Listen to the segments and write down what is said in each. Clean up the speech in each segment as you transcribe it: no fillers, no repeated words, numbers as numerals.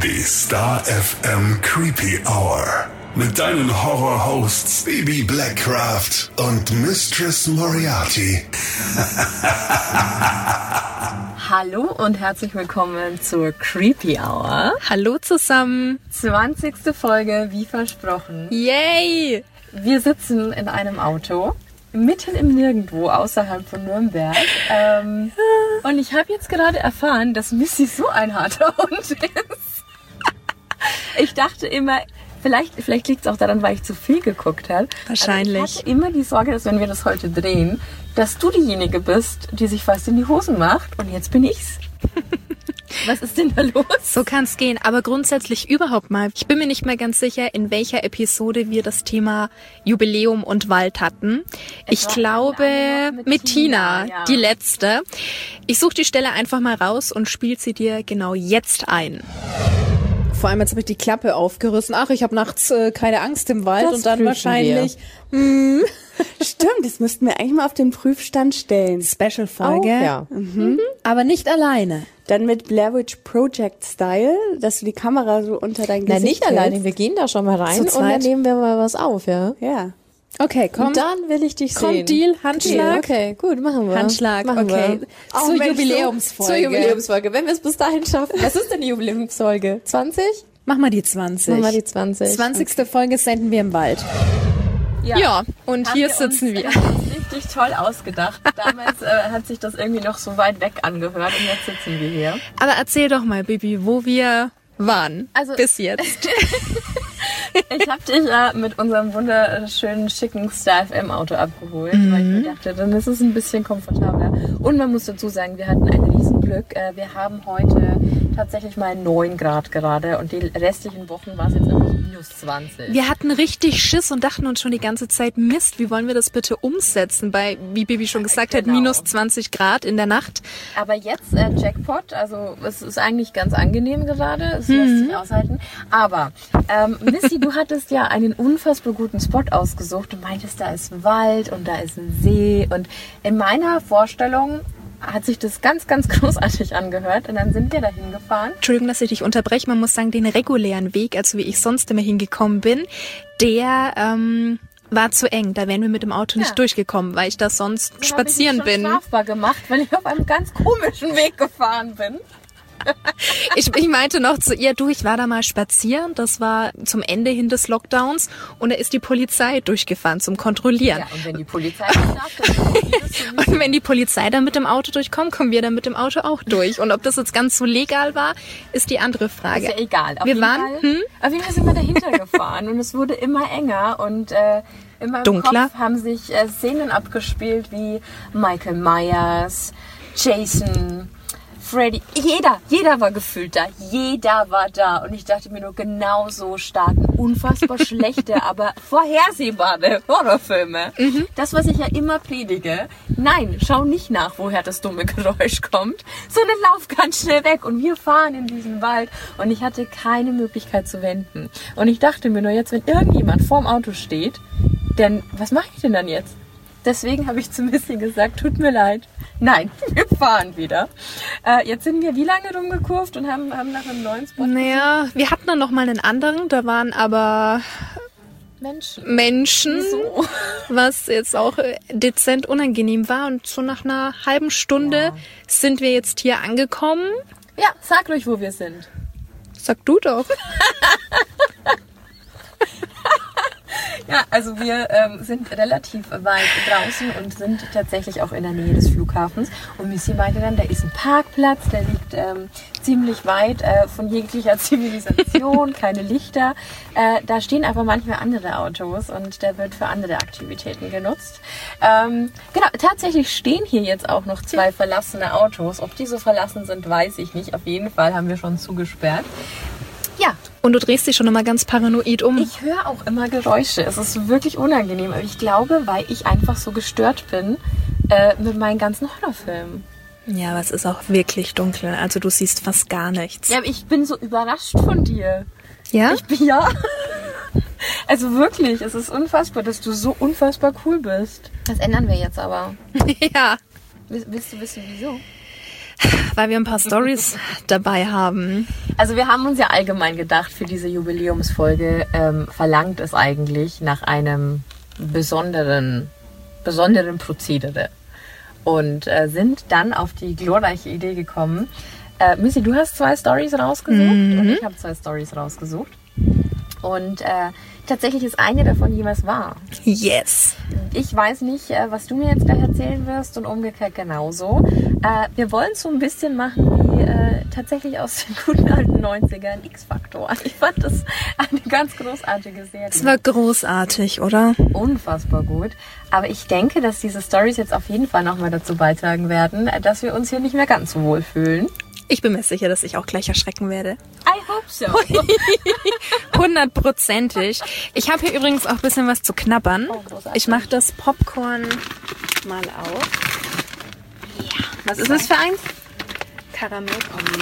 Die Star FM Creepy Hour. Mit deinen Horror-Hosts Baby Blackcraft und Mistress Moriarty. Hallo und herzlich willkommen zur Creepy Hour. Hallo zusammen. 20. Folge, wie versprochen. Yay! Wir sitzen in einem Auto, mitten im Nirgendwo, außerhalb von Nürnberg. Und ich habe jetzt gerade erfahren, dass Missy so ein harter Hund ist. Ich dachte immer... Vielleicht liegt es auch daran, weil ich zu viel geguckt habe. Wahrscheinlich. Also ich hatte immer die Sorge, dass wenn wir das heute drehen, dass du diejenige bist, die sich fast in die Hosen macht. Und jetzt bin ich's. Was ist denn da los? So kann's gehen. Aber grundsätzlich überhaupt mal. Ich bin mir nicht mehr ganz sicher, in welcher Episode wir das Thema Jubiläum und Wald hatten. Ich glaube mit Tina, ja. Die letzte. Ich suche die Stelle einfach mal raus und spiele sie dir genau jetzt ein. Vor allem, jetzt habe ich die Klappe aufgerissen. Ach, ich habe nachts keine Angst im Wald. Das und dann prüfen wahrscheinlich... Stimmt, das müssten wir eigentlich mal auf den Prüfstand stellen. Special-Folge. Oh, ja. Aber nicht alleine. Dann mit Blair Witch Project Style, dass du die Kamera so unter dein Nein, Gesicht nicht alleine. Wir gehen da schon mal rein Zu und dann zweit. nehmen wir mal was auf, ja. Ja. Okay, komm. Und dann will ich dich sehen. Kommt Deal, Handschlag. Okay, gut, machen wir. Handschlag, machen okay. Wir. Zur Jubiläumsfolge. Zur Jubiläumsfolge. Wenn wir es bis dahin schaffen. Was ist denn die Jubiläumsfolge? 20? Mach mal die 20. Machen wir die 20. 20. Folge senden wir im Wald. Ja, und Haben hier wir sitzen wir. haben uns richtig toll ausgedacht. Damals hat sich das irgendwie noch so weit weg angehört und jetzt sitzen wir hier. Aber erzähl doch mal, Bibi, wo wir waren Also- bis jetzt. Ich habe dich ja mit unserem wunderschönen, schicken Star FM Auto abgeholt, weil ich mir dachte, dann ist es ein bisschen komfortabler. Und man muss dazu sagen, wir hatten ein Riesenglück. Wir haben heute tatsächlich mal 9 Grad gerade und die restlichen Wochen war es jetzt immer so minus 20. Wir hatten richtig Schiss und dachten uns schon die ganze Zeit, Mist, wie wollen wir das bitte umsetzen? Bei, wie Bibi schon gesagt hat, Genau. minus 20 Grad in der Nacht. Aber jetzt Jackpot, also es ist eigentlich ganz angenehm gerade, es lässt sich aushalten. Aber Missy, du hattest ja einen unfassbar guten Spot ausgesucht. Du meintest, da ist Wald und da ist ein See. Und in meiner Vorstellung hat sich das ganz, ganz großartig angehört. Und dann sind wir dahin gefahren. Entschuldigung, dass ich dich unterbreche. Man muss sagen, den regulären Weg, also wie ich sonst immer hingekommen bin, der war zu eng. Da wären wir mit dem Auto nicht durchgekommen, weil ich da sonst So spazieren habe ich mich bin. schon strafbar gemacht, weil ich auf einem ganz komischen Weg gefahren bin. Ich meinte noch zu ihr, du, ich war da mal spazieren. Das war zum Ende hin des Lockdowns und da ist die Polizei durchgefahren zum Kontrollieren. Ja, und wenn die Polizei nicht darf, dann machen die das sowieso. Und wenn die Polizei dann mit dem Auto durchkommt, kommen wir dann mit dem Auto auch durch. Und ob das jetzt ganz so legal war, ist die andere Frage. Ist ja egal. Auf Wir jeden waren, Fall, auf jeden Fall sind wir dahinter gefahren und es wurde immer enger und immer im Dunkler. Kopf haben sich Szenen abgespielt wie Michael Myers, Jason, Freddy. Jeder war gefühlt da. Jeder war da. Und ich dachte mir nur, genau so starten unfassbar schlechte, aber vorhersehbare Horrorfilme. Das, was ich ja immer predige. Nein, schau nicht nach, woher das dumme Geräusch kommt, sondern lauf ganz schnell weg. Und wir fahren in diesen Wald und ich hatte keine Möglichkeit zu wenden. Und ich dachte mir nur jetzt, wenn irgendjemand vorm Auto steht, denn was mache ich denn dann jetzt? Deswegen habe ich zu Missy gesagt, tut mir leid. Nein, wir fahren wieder. Jetzt sind wir wie lange rumgekurvt und haben nach einem neuen Spot naja, wir hatten dann noch mal einen anderen, da waren aber Menschen, Wieso? was jetzt auch dezent unangenehm war. Und so nach einer halben Stunde sind wir jetzt hier angekommen. Ja, sag ruhig, wo wir sind. Sag du doch. Ja, also wir sind relativ weit draußen und sind tatsächlich auch in der Nähe des Flughafens. Und Missy meinte dann, da ist ein Parkplatz, der liegt ziemlich weit von jeglicher Zivilisation, keine Lichter. Da stehen einfach manchmal andere Autos und der wird für andere Aktivitäten genutzt. Genau, tatsächlich stehen hier jetzt auch noch 2 verlassene Autos. Ob die so verlassen sind, weiß ich nicht. Auf jeden Fall haben wir schon zugesperrt. Ja, Und du drehst dich schon immer ganz paranoid um. ich höre auch immer Geräusche. Es ist wirklich unangenehm. Aber ich glaube, weil ich einfach so gestört bin mit meinen ganzen Horrorfilmen. Ja, aber es ist auch wirklich dunkel. Also du siehst fast gar nichts. Ja, aber ich bin so überrascht von dir. Ja? Ich bin ja. Also wirklich, es ist unfassbar, dass du so unfassbar cool bist. Das ändern wir jetzt aber. Ja. Willst du wissen, wieso? weil wir ein paar Storys dabei haben. Also wir haben uns ja allgemein gedacht, für diese Jubiläumsfolge verlangt es eigentlich nach einem besonderen Prozedere. Und sind dann auf die glorreiche Idee gekommen. Missy, du hast 2 Storys rausgesucht und ich habe 2 Storys rausgesucht. Und tatsächlich ist eine davon jeweils wahr. Yes. Ich weiß nicht, was du mir jetzt gleich erzählen wirst und umgekehrt genauso. Wir wollen es so ein bisschen machen wie tatsächlich aus den guten alten 90ern X-Faktor. Ich fand das eine ganz großartige Serie. Es war großartig, oder? Unfassbar gut. Aber ich denke, dass diese Storys jetzt auf jeden Fall nochmal dazu beitragen werden, dass wir uns hier nicht mehr ganz so wohl fühlen. Ich bin mir sicher, dass ich auch gleich erschrecken werde. I hope so. 100%. Ich habe hier übrigens auch ein bisschen was zu knabbern. Oh, großartig. Ich mache das Popcorn mal auf. Ja. Was ist das für eins? Karamell.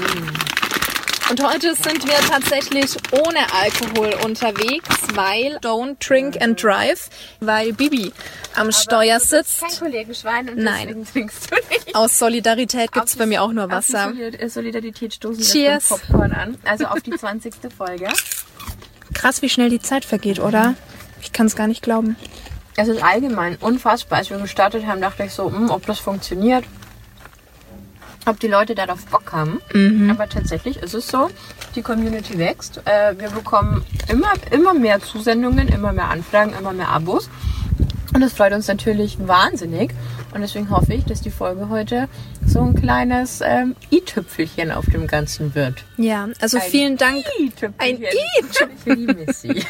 Und heute sind wir tatsächlich ohne Alkohol unterwegs, weil Don't Drink and Drive, weil Bibi am Steuer sitzt. Kein Kollegenschwein und Nein. deswegen trinkst du nicht. Aus Solidarität gibt's bei mir auch nur Wasser. Auf die Solidarität stoßen wir Cheers. mit Popcorn an. Also auf die 20. Folge. Krass, wie schnell die Zeit vergeht, oder? Ich kann es gar nicht glauben. Es ist allgemein unfassbar. Als wir gestartet haben, dachte ich so, ob das funktioniert. Ob die Leute darauf Bock haben. Aber tatsächlich ist es so, die Community wächst. Wir bekommen immer mehr Zusendungen, immer mehr Anfragen, immer mehr Abos. Und das freut uns natürlich wahnsinnig. Und deswegen hoffe ich, dass die Folge heute so ein kleines i-Tüpfelchen auf dem Ganzen wird. Ja, also vielen Dank. Ein i-Tüpfelchen für die Missy.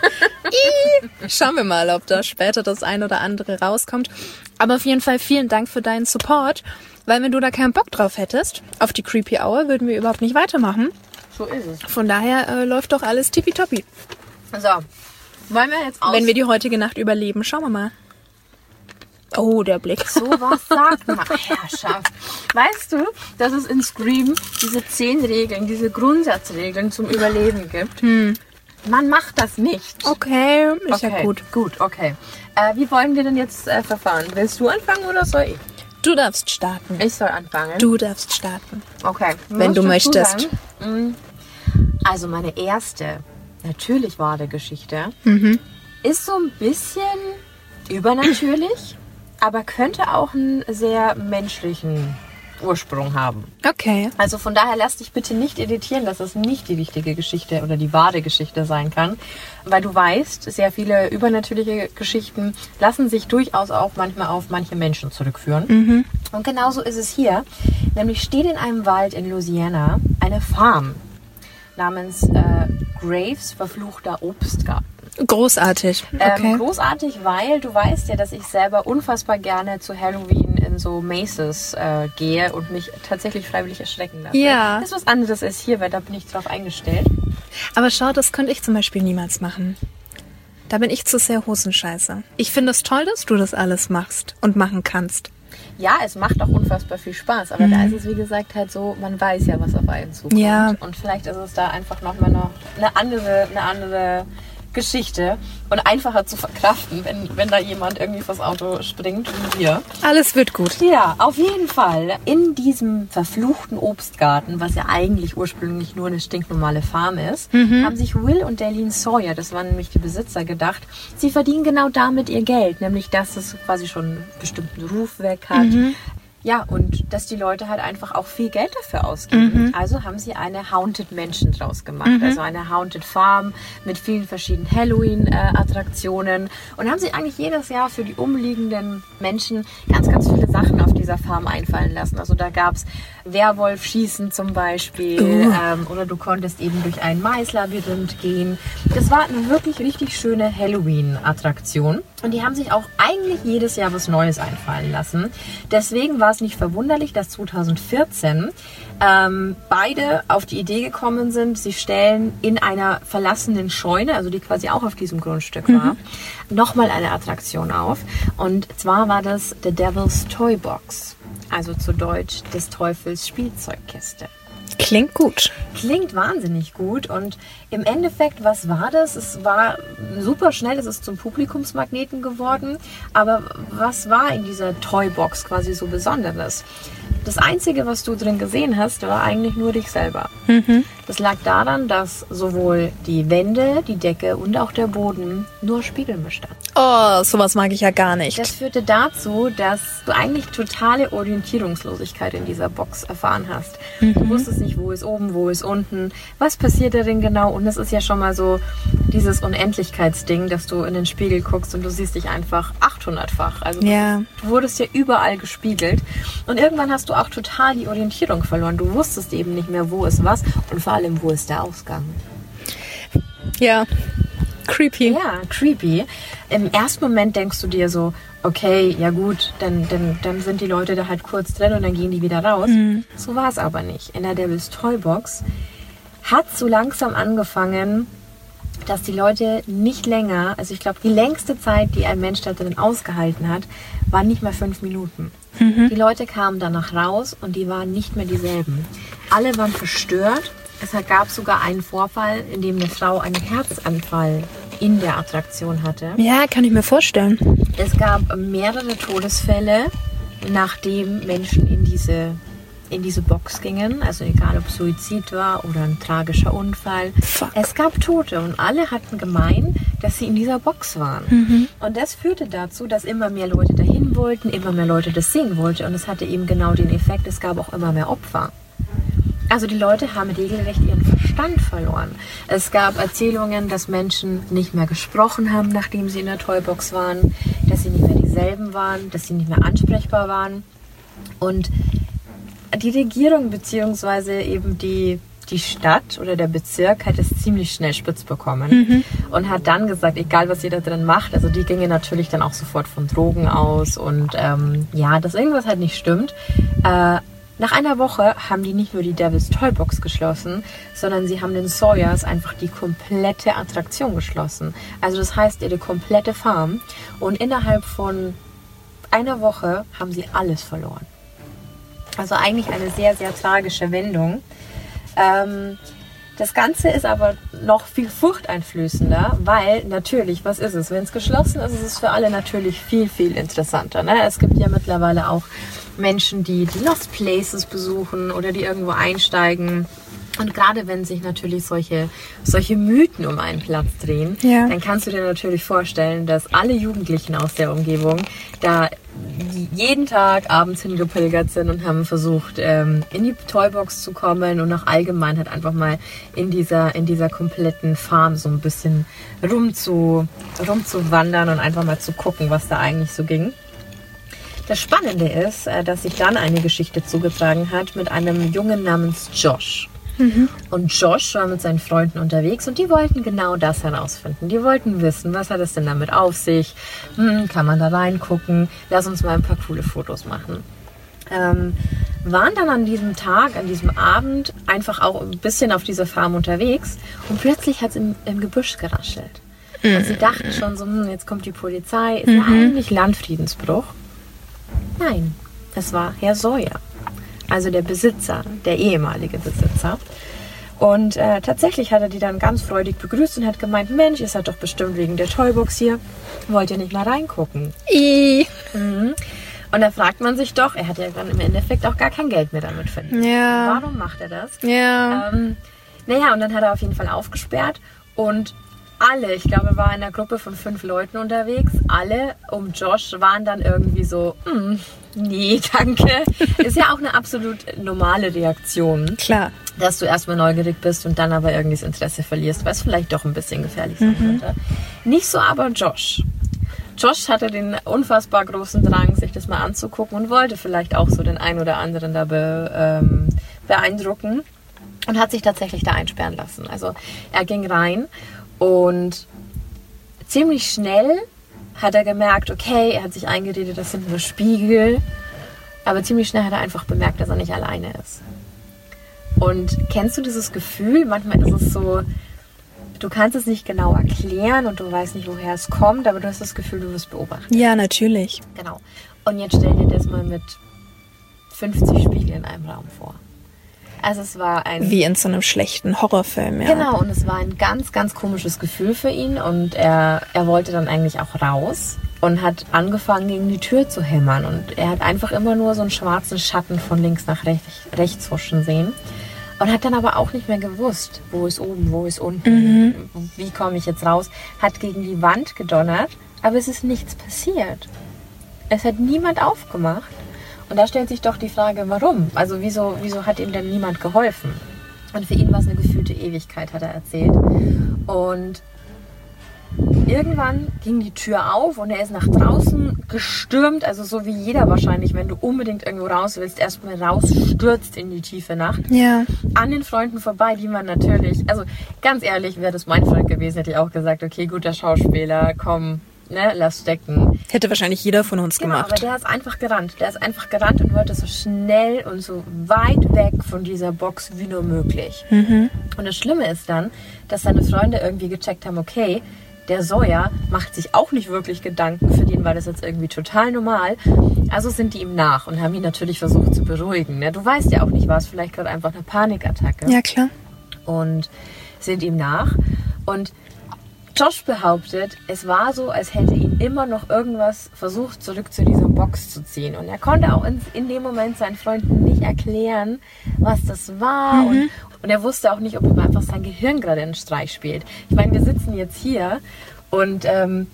Schauen wir mal, ob da später das ein oder andere rauskommt. Aber auf jeden Fall vielen Dank für deinen Support. Weil wenn du da keinen Bock drauf hättest, auf die Creepy Hour, würden wir überhaupt nicht weitermachen. So ist es. Von daher läuft doch alles tippitoppi. So, wollen wir jetzt aus... Wenn wir die heutige Nacht überleben, schauen wir mal. Oh, der Blick. So was sagt man. Herrschaft. Weißt du, dass es in Scream diese 10 Regeln, diese Grundsatzregeln zum Überleben gibt? Man macht das nicht. Okay, ist ja gut. Gut, okay. Wie wollen wir denn jetzt verfahren? Willst du anfangen oder soll ich? Du darfst starten. Ich soll anfangen. Du darfst starten. Okay. Wenn du möchtest. Also meine erste, natürlich wahre Geschichte, ist so ein bisschen übernatürlich, aber könnte auch einen sehr menschlichen Ursprung haben. Okay. Also von daher lass dich bitte nicht irritieren, dass es nicht die richtige Geschichte oder die wahre Geschichte sein kann. Weil du weißt, sehr viele übernatürliche Geschichten lassen sich durchaus auch manchmal auf manche Menschen zurückführen. Und genauso ist es hier. Nämlich steht in einem Wald in Louisiana eine Farm namens Graves verfluchter Obstgarten. Großartig. Okay. Großartig, weil du weißt ja, dass ich selber unfassbar gerne zu Halloween in so Maces gehe und mich tatsächlich freiwillig erschrecken lasse. Ja. Das ist was anderes als hier, weil da bin ich drauf eingestellt. Aber schau, das könnte ich zum Beispiel niemals machen. Da bin ich zu sehr Hosenscheiße. Ich finde es toll, dass du das alles machst und machen kannst. Ja, es macht auch unfassbar viel Spaß, aber da ist es, wie gesagt, halt so, man weiß ja, was auf einen zukommt. Ja. Und vielleicht ist es da einfach nochmal noch eine andere Geschichte und einfacher zu verkraften, wenn da jemand irgendwie vors Auto springt wie wir. Alles wird gut. Ja, auf jeden Fall. In diesem verfluchten Obstgarten, was ja eigentlich ursprünglich nur eine stinknormale Farm ist, haben sich Will und Darlene Sawyer, das waren nämlich die Besitzer, gedacht, sie verdienen genau damit ihr Geld, nämlich dass es quasi schon einen bestimmten Ruf weg hat. Ja, und dass die Leute halt einfach auch viel Geld dafür ausgeben. Also haben sie eine Haunted Mansion draus gemacht. Also eine Haunted Farm mit vielen verschiedenen Halloween-Attraktionen. Und haben sie eigentlich jedes Jahr für die umliegenden Menschen ganz, ganz viele Sachen auf dieser Farm einfallen lassen. Also da gab's Werwolf-Schießen zum Beispiel. Oder du konntest eben durch ein Maislabyrinth gehen. Das war eine wirklich richtig schöne Halloween-Attraktion. Und die haben sich auch eigentlich jedes Jahr was Neues einfallen lassen. Deswegen war es nicht verwunderlich, dass 2014 beide auf die Idee gekommen sind, sie stellen in einer verlassenen Scheune, also die quasi auch auf diesem Grundstück war, nochmal eine Attraktion auf. Und zwar war das The Devil's Toy Box, also zu Deutsch des Teufels Spielzeugkiste. Klingt gut. Klingt wahnsinnig gut und im Endeffekt, was war das? Es war super schnell, es ist zum Publikumsmagneten geworden, aber was war in dieser Toybox quasi so Besonderes? Das Einzige, was du drin gesehen hast, war eigentlich nur dich selber. Das lag daran, dass sowohl die Wände, die Decke und auch der Boden nur Spiegeln bestanden. Oh, sowas mag ich ja gar nicht. Das führte dazu, dass du eigentlich totale Orientierungslosigkeit in dieser Box erfahren hast. Du wusstest nicht, wo ist oben, wo ist unten, was passiert darin genau. Und das ist ja schon mal so dieses Unendlichkeitsding, dass du in den Spiegel guckst und du siehst dich einfach 800-fach. Also du wurdest ja überall gespiegelt. Und irgendwann hast du auch total die Orientierung verloren. Du wusstest eben nicht mehr, wo ist was und vor allem, wo ist der Ausgang. Ja, creepy. Ja, creepy. Im ersten Moment denkst du dir so, okay, ja gut, dann sind die Leute da halt kurz drin und dann gehen die wieder raus. So war es aber nicht. In der Devil's Toy Box hat so langsam angefangen, dass die Leute nicht länger, also ich glaube, die längste Zeit, die ein Mensch da drin ausgehalten hat, war nicht mal 5 Minuten. Die Leute kamen danach raus und die waren nicht mehr dieselben. Alle waren verstört. Es gab sogar einen Vorfall, in dem eine Frau einen Herzanfall in der Attraktion hatte. Ja, kann ich mir vorstellen. Es gab mehrere Todesfälle, nachdem Menschen in diese Box gingen. Also egal, ob Suizid war oder ein tragischer Unfall. Fuck. Es gab Tote und alle hatten gemeint, dass sie in dieser Box waren. Und das führte dazu, dass immer mehr Leute dahin wollten, immer mehr Leute das sehen wollten. Und es hatte eben genau den Effekt, es gab auch immer mehr Opfer. Also die Leute haben regelrecht ihren Verstand verloren. Es gab Erzählungen, dass Menschen nicht mehr gesprochen haben, nachdem sie in der Toybox waren, dass sie nicht mehr dieselben waren, dass sie nicht mehr ansprechbar waren. Und die Regierung bzw. eben die Stadt oder der Bezirk hat es ziemlich schnell spitz bekommen und hat dann gesagt, egal was ihr da drin macht, also die gingen natürlich dann auch sofort von Drogen aus und dass irgendwas halt nicht stimmt. Nach einer Woche haben die nicht nur die Devil's Toy Box geschlossen, sondern sie haben den Sawyers einfach die komplette Attraktion geschlossen. Also das heißt, ihre komplette Farm. Und innerhalb von einer Woche haben sie alles verloren. Also eigentlich eine sehr, sehr tragische Wendung. Das Ganze ist aber noch viel furchteinflößender, weil natürlich, was ist es? Wenn es geschlossen ist, ist es für alle natürlich viel, viel interessanter. Ne? Es gibt ja mittlerweile auch Menschen, die Lost Places besuchen oder die irgendwo einsteigen. Und gerade wenn sich natürlich solche Mythen um einen Platz drehen, dann kannst du dir natürlich vorstellen, dass alle Jugendlichen aus der Umgebung da jeden Tag abends hingepilgert sind und haben versucht, in die Toybox zu kommen und auch allgemein halt einfach mal in dieser kompletten Farm so ein bisschen rumzuwandern und einfach mal zu gucken, was da eigentlich so ging. Das Spannende ist, dass sich dann eine Geschichte zugetragen hat mit einem Jungen namens Josh. Und Josh war mit seinen Freunden unterwegs und die wollten genau das herausfinden. Die wollten wissen, was hat es denn damit auf sich? Kann man da reingucken? Lass uns mal ein paar coole Fotos machen. Waren dann an diesem Tag, an diesem Abend einfach auch ein bisschen auf dieser Farm unterwegs und plötzlich hat es im Gebüsch geraschelt. Und sie dachten schon so, jetzt kommt die Polizei, ist ja eigentlich Landfriedensbruch. Nein, das war Herr Sawyer. Also der Besitzer, der ehemalige Besitzer. Und tatsächlich hat er die dann ganz freudig begrüßt und hat gemeint, Mensch, ihr seid doch bestimmt wegen der Toybox hier. Wollt ihr nicht mal reingucken? Und da fragt man sich doch, er hat ja dann im Endeffekt auch gar kein Geld mehr damit verdient. Ja. Warum macht er das? Ja. Und dann hat er auf jeden Fall aufgesperrt und alle, ich glaube, er war in einer Gruppe von 5 Leuten unterwegs, alle um Josh waren dann irgendwie so, nee, danke. Ist ja auch eine absolut normale Reaktion. Klar. Dass du erstmal neugierig bist und dann aber irgendwie das Interesse verlierst, weil es vielleicht doch ein bisschen gefährlich sein könnte. Nicht so aber Josh. Josh hatte den unfassbar großen Drang, sich das mal anzugucken und wollte vielleicht auch so den einen oder anderen da beeindrucken und hat sich tatsächlich da einsperren lassen. Also er ging rein und ziemlich schnell hat er gemerkt, okay, er hat sich eingeredet, das sind nur Spiegel, aber ziemlich schnell hat er einfach bemerkt, dass er nicht alleine ist. Und kennst du dieses Gefühl? Manchmal ist es so, du kannst es nicht genau erklären und du weißt nicht, woher es kommt, aber du hast das Gefühl, du wirst beobachtet. Ja, natürlich. Genau. Und jetzt stell dir das mal mit 50 Spiegeln in einem Raum vor. Also es war ein... Wie in so einem schlechten Horrorfilm, ja. Genau, und es war ein ganz, ganz komisches Gefühl für ihn und er wollte dann eigentlich auch raus. und hat angefangen, gegen die Tür zu hämmern. Und er hat einfach immer nur so einen schwarzen Schatten von links nach rechts huschen sehen. Und hat dann aber auch nicht mehr gewusst, wo ist oben, wo ist unten, wie komme ich jetzt raus. Hat gegen die Wand gedonnert, aber es ist nichts passiert. Es hat niemand aufgemacht. Und da stellt sich doch die Frage, warum? Also wieso hat ihm denn niemand geholfen? Und für ihn war es eine gefühlte Ewigkeit, hat er erzählt. Und irgendwann ging die Tür auf und er ist nach draußen gestürmt, also so wie jeder wahrscheinlich, wenn du unbedingt irgendwo raus willst, erstmal rausstürzt in die tiefe Nacht. Ja. An den Freunden vorbei, die man natürlich, also ganz ehrlich, wäre das mein Freund gewesen, hätte ich auch gesagt, okay, guter Schauspieler, komm, ne, lass stecken. Hätte wahrscheinlich jeder von uns Genau, gemacht. aber der ist einfach gerannt. Der ist einfach gerannt und wollte so schnell und so weit weg von dieser Box wie nur möglich. Und das Schlimme ist dann, dass seine Freunde irgendwie gecheckt haben, okay, der Sawyer macht sich auch nicht wirklich Gedanken. Für den war das jetzt irgendwie total normal. Also sind die ihm nach und haben ihn natürlich versucht zu beruhigen. Ne? Du weißt ja auch nicht, war es vielleicht gerade einfach eine Panikattacke. Ja, klar. Und sind ihm nach. Und Josh behauptet, es war so, als hätte ihn immer noch irgendwas versucht, zurück zu dieser Box zu ziehen. Und er konnte auch in dem Moment seinen Freunden nicht erklären, was das war. Und er wusste auch nicht, ob ihm einfach sein Gehirn gerade einen Streich spielt. Ich meine, wir sitzen jetzt hier und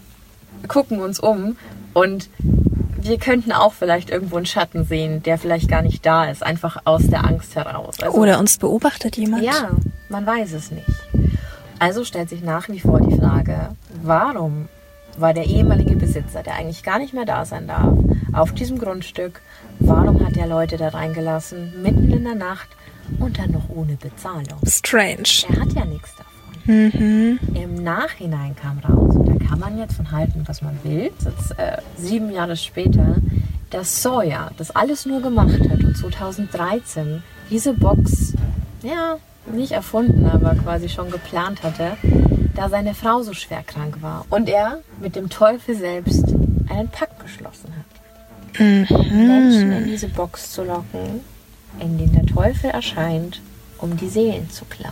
gucken uns um und wir könnten auch vielleicht irgendwo einen Schatten sehen, der vielleicht gar nicht da ist, einfach aus der Angst heraus. Also, Oder uns beobachtet jemand. ja, man weiß es nicht. Also stellt sich nach wie vor die Frage, warum war der ehemalige Besitzer, der eigentlich gar nicht mehr da sein darf, auf diesem Grundstück, warum hat er Leute da reingelassen, mitten in der Nacht und dann noch ohne Bezahlung? Strange. Er hat ja nichts davon. Im Nachhinein kam raus, und da kann man jetzt von halten, was man will, jetzt 7 Jahre später, dass Sawyer das alles nur gemacht hat und 2013 diese Box, ja, nicht erfunden, aber quasi schon geplant hatte, da seine Frau so schwer krank war. Und er mit dem Teufel selbst einen Pakt geschlossen hat. Menschen in diese Box zu locken, in denen der Teufel erscheint, um die Seelen zu klauen.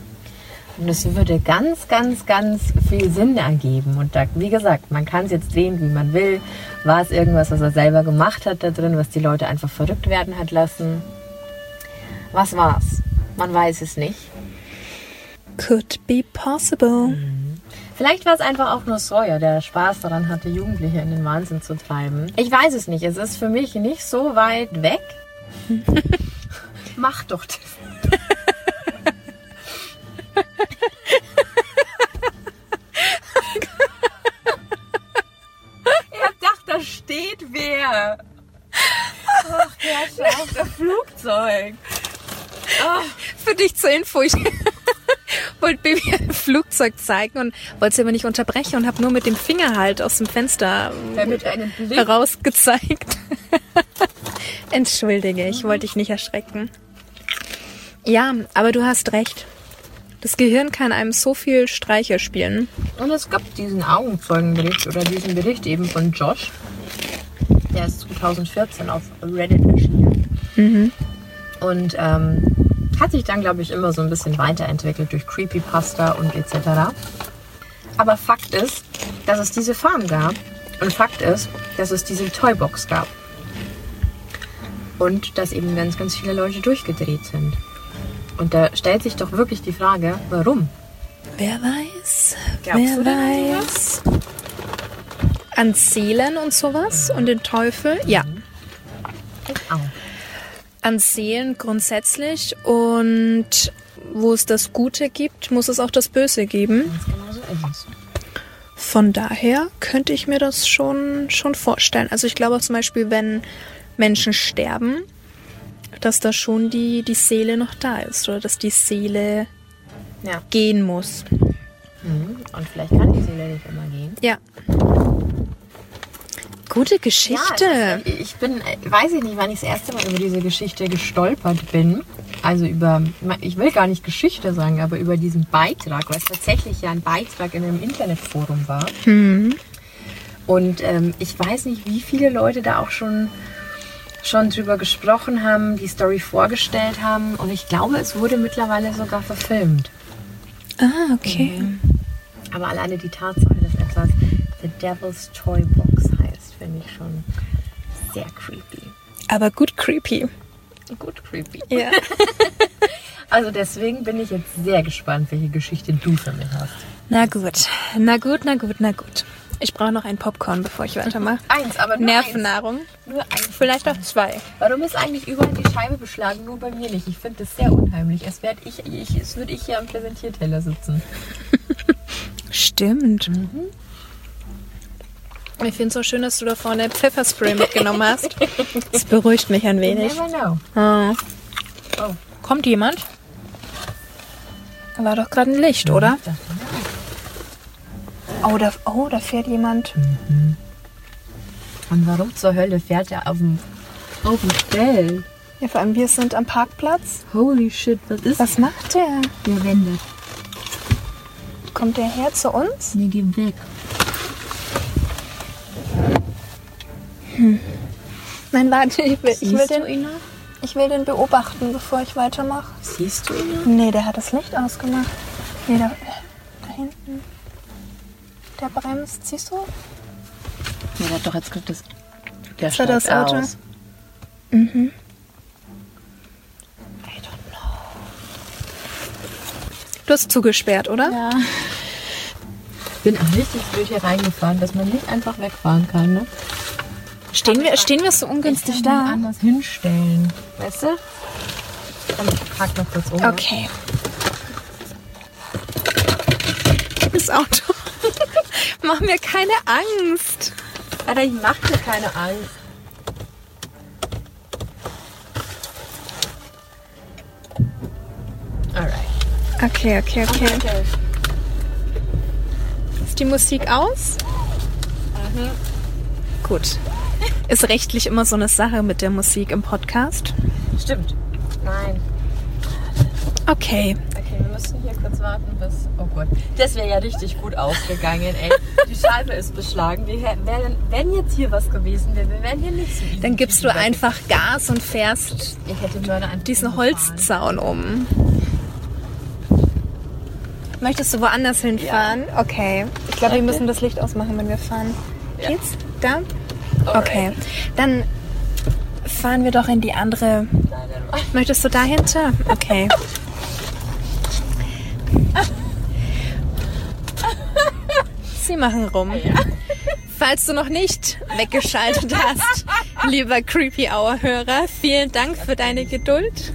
Und es würde ganz, ganz, ganz viel Sinn ergeben. Und da, wie gesagt, man kann es jetzt drehen, wie man will. War es irgendwas, was er selber gemacht hat da drin, was die Leute einfach verrückt werden hat lassen? Was war's? Man weiß es nicht. Could be possible. Vielleicht war es einfach auch nur Sawyer, der Spaß daran hatte, Jugendliche in den Wahnsinn zu treiben. Ich weiß es nicht. Es ist für mich nicht so weit weg. Mach doch das. Ich hab gedacht, da steht wer. Ach, der schafft das Flugzeug. Für dich zur Info, ich wollte Baby ein Flugzeug zeigen und wollte sie aber nicht unterbrechen und habe nur mit dem Finger halt aus dem Fenster Mit einem Blick. herausgezeigt. Entschuldige, ich wollte dich nicht erschrecken. Ja, aber du hast recht. Das Gehirn kann einem so viel Streiche spielen. Und es gab diesen Augenzeugenbericht oder diesen Bericht eben von Josh. Der ist 2014 auf Reddit erschienen. Und hat sich dann, glaube ich, immer so ein bisschen weiterentwickelt durch Creepypasta und etc. Aber Fakt ist, dass es diese Farm gab. Und Fakt ist, dass es diese Toybox gab. Und dass eben ganz, ganz viele Leute durchgedreht sind. Und da stellt sich doch wirklich die Frage, warum? Wer weiß? Glaubst du wer denn an weiß? An Seelen und sowas und den Teufel? Ja. Ich auch. An Seelen grundsätzlich und wo es das Gute gibt, muss es auch das Böse geben. Ganz genau so ist es. Von daher könnte ich mir das schon vorstellen. Also ich glaube zum Beispiel, wenn Menschen sterben, dass da schon die Seele noch da ist oder dass die Seele Ja. gehen muss. Und vielleicht kann die Seele nicht immer gehen. Ja. Gute Geschichte. Ja, ich weiß ich nicht, wann ich das erste Mal über diese Geschichte gestolpert bin. Also ich will gar nicht Geschichte sagen, aber über diesen Beitrag, weil es tatsächlich ja ein Beitrag in einem Internetforum war. Und ich weiß nicht, wie viele Leute da auch schon drüber gesprochen haben, die Story vorgestellt haben. Und ich glaube, es wurde mittlerweile sogar verfilmt. Ah, okay. Aber alleine die Tatsache, dass etwas The Devil's Toy Box heißt, finde ich schon sehr creepy. Aber gut creepy. Gut creepy. Ja. Also deswegen bin ich jetzt sehr gespannt, welche Geschichte du für mich hast. Na gut. Ich brauche noch ein Popcorn, bevor ich weitermache. Eins, aber nur Nervennahrung. eins. Nur eins. Vielleicht auch 2. Warum ist eigentlich überall die Scheibe beschlagen, nur bei mir nicht? Ich finde das sehr unheimlich. Als würde ich hier am Präsentierteller sitzen. Stimmt. Ich finde es so schön, dass du da vorne Pfefferspray mitgenommen hast. Das beruhigt mich ein wenig. Never know. Oh. Kommt jemand? Da war doch gerade ein Licht, oder? Oh, da fährt jemand. Und warum zur Hölle fährt er auf dem Feld? Ja, vor allem wir sind am Parkplatz. Holy shit, was ist Was macht der? der wendet? Kommt der her zu uns? Nee, geh weg. Nein, warte, ich will ihn noch? Ich will den beobachten, bevor ich weitermache. Siehst du ihn noch? Nee, der hat das Licht ausgemacht. Nee, da hinten. Der bremst, siehst du? Ja, der hat doch jetzt gerade das... Der Das war das Auto. aus. I don't know. Du hast zugesperrt, oder? Ja. Ich bin auch richtig blöd hier reingefahren, dass man nicht einfach wegfahren kann, ne? Stehen wir so ungünstig Ich kann da? anders hinstellen. Weißt du? Dann pack noch kurz um. Okay. Das Auto. Mach mir keine Angst. Alter, ich mach dir keine Angst. Alright. Okay. Ist die Musik aus? Gut. Ist rechtlich immer so eine Sache mit der Musik im Podcast? Stimmt. Nein. Okay. Okay, wir müssen hier kurz warten bis... Oh Gott, das wäre ja richtig gut ausgegangen, ey. Die Scheibe ist beschlagen. Wenn jetzt hier was gewesen wäre, wir wären hier nicht so easy. Dann gibst du einfach Gas und fährst Ich hätte Mörder einfach diesen Holzzaun um. Möchtest du woanders hinfahren? Ja. Okay. Ich glaube, wir müssen das Licht ausmachen, wenn wir fahren. Ja. Geht's? Da? Okay. Dann fahren wir doch in die andere... Möchtest du dahinter? Okay. Sie machen rum. Ja. Falls du noch nicht weggeschaltet hast, lieber Creepy Hour-Hörer, vielen Dank für deine Geduld.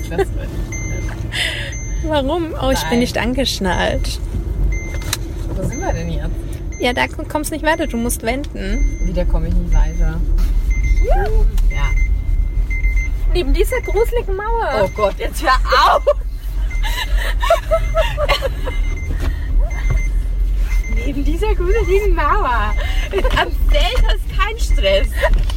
Warum? Oh, ich bin nicht angeschnallt. Wo sind wir denn jetzt? Ja, da kommst du nicht weiter, du musst wenden. Wieder komme ich nicht weiter. Hier? Ja. Neben dieser gruseligen Mauer. Oh Gott, jetzt hör auf! Neben dieser gruseligen Mauer. Am Feld hast kein Stress.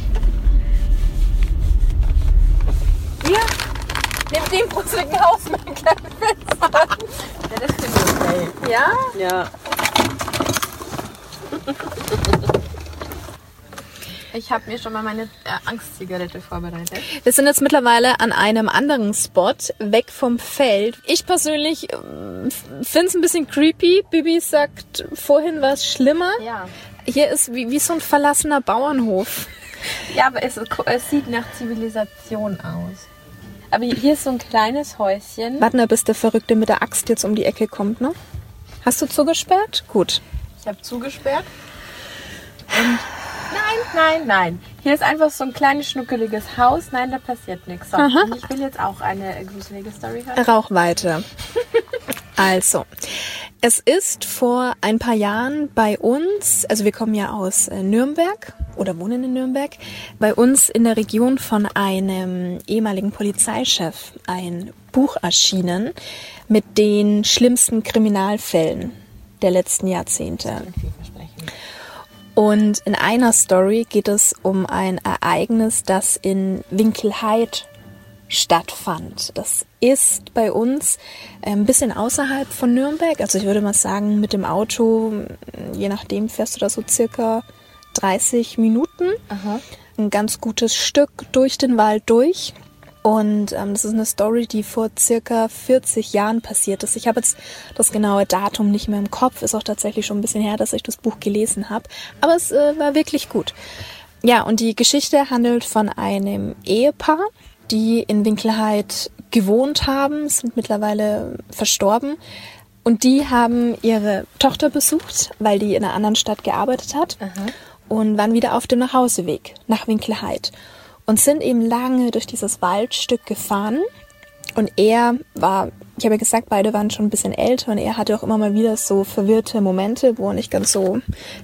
Hier, neben dem gruseligen Haus mit dem kleinen Fenster. Ja, das finde ich okay. Ja? Ja. Ich habe mir schon mal meine Angstzigarette vorbereitet. Wir sind jetzt mittlerweile an einem anderen Spot, weg vom Feld. Ich persönlich finde es ein bisschen creepy. Bibi sagt, vorhin war es schlimmer. Ja. Hier ist wie so ein verlassener Bauernhof. Ja, aber es sieht nach Zivilisation aus. Aber hier ist so ein kleines Häuschen. Warte mal, bis der Verrückte mit der Axt jetzt um die Ecke kommt, ne? Hast du zugesperrt? Gut. Ich habe zugesperrt. Und nein. Hier ist einfach so ein kleines, schnuckeliges Haus. Nein, da passiert nichts. So, und ich will jetzt auch eine gruselige Story hören. Rauchweite. Also, es ist vor ein paar Jahren bei uns, also wir kommen ja aus Nürnberg oder wohnen in Nürnberg, bei uns in der Region von einem ehemaligen Polizeichef ein Buch erschienen mit den schlimmsten Kriminalfällen der letzten Jahrzehnte. Und in einer Story geht es um ein Ereignis, das in Winkelhaid stattfand. Das ist bei uns ein bisschen außerhalb von Nürnberg. Also ich würde mal sagen, mit dem Auto, je nachdem, fährst du da so circa 30 Minuten. Aha. Ein ganz gutes Stück durch den Wald durch. Und das ist eine Story, die vor circa 40 Jahren passiert ist. Ich habe jetzt das genaue Datum nicht mehr im Kopf. Ist auch tatsächlich schon ein bisschen her, dass ich das Buch gelesen habe. Aber es war wirklich gut. Ja, und die Geschichte handelt von einem Ehepaar, die in Winkelhaid gewohnt haben, sind mittlerweile verstorben. Und die haben ihre Tochter besucht, weil die in einer anderen Stadt gearbeitet hat. Aha. Und waren wieder auf dem Nachhauseweg nach Winkelhaid. Und sind eben lange durch dieses Waldstück gefahren. Und er war, ich habe ja gesagt, beide waren schon ein bisschen älter. Und er hatte auch immer mal wieder so verwirrte Momente, wo er nicht ganz so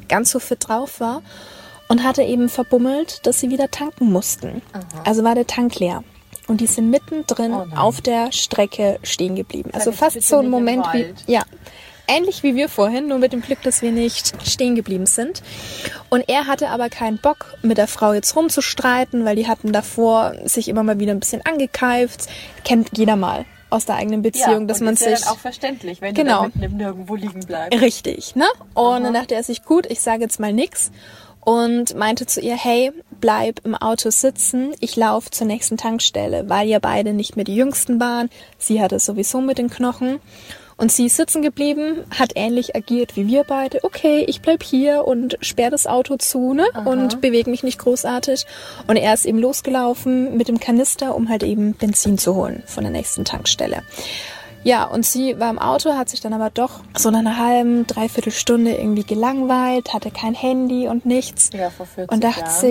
fit drauf war. Und hatte eben verbummelt, dass sie wieder tanken mussten. Aha. Also war der Tank leer. Und die sind mittendrin auf der Strecke stehen geblieben. Also fast so ein Moment wie, ja, ähnlich wie wir vorhin, nur mit dem Glück, dass wir nicht stehen geblieben sind. Und er hatte aber keinen Bock, mit der Frau jetzt rumzustreiten, weil die hatten davor sich immer mal wieder ein bisschen angekeift. Kennt jeder mal aus der eigenen Beziehung, dass man sich... Ja, ist ja dann auch verständlich, wenn die da mitten nirgendwo liegen bleibt. Richtig, ne? Und dann dachte er sich, gut, ich sage jetzt mal nix. Und meinte zu ihr, hey, bleib im Auto sitzen, ich laufe zur nächsten Tankstelle, weil ja beide nicht mehr die Jüngsten waren. Sie hatte sowieso mit den Knochen. Und sie ist sitzen geblieben, hat ähnlich agiert wie wir beide. Okay, ich bleib hier und sperre das Auto zu, ne? Aha. Und bewege mich nicht großartig. Und er ist eben losgelaufen mit dem Kanister, um halt eben Benzin zu holen von der nächsten Tankstelle. Ja, und sie war im Auto, hat sich dann aber doch so nach einer halben, dreiviertel Stunde irgendwie gelangweilt, hatte kein Handy und nichts. Ja, vor 40 und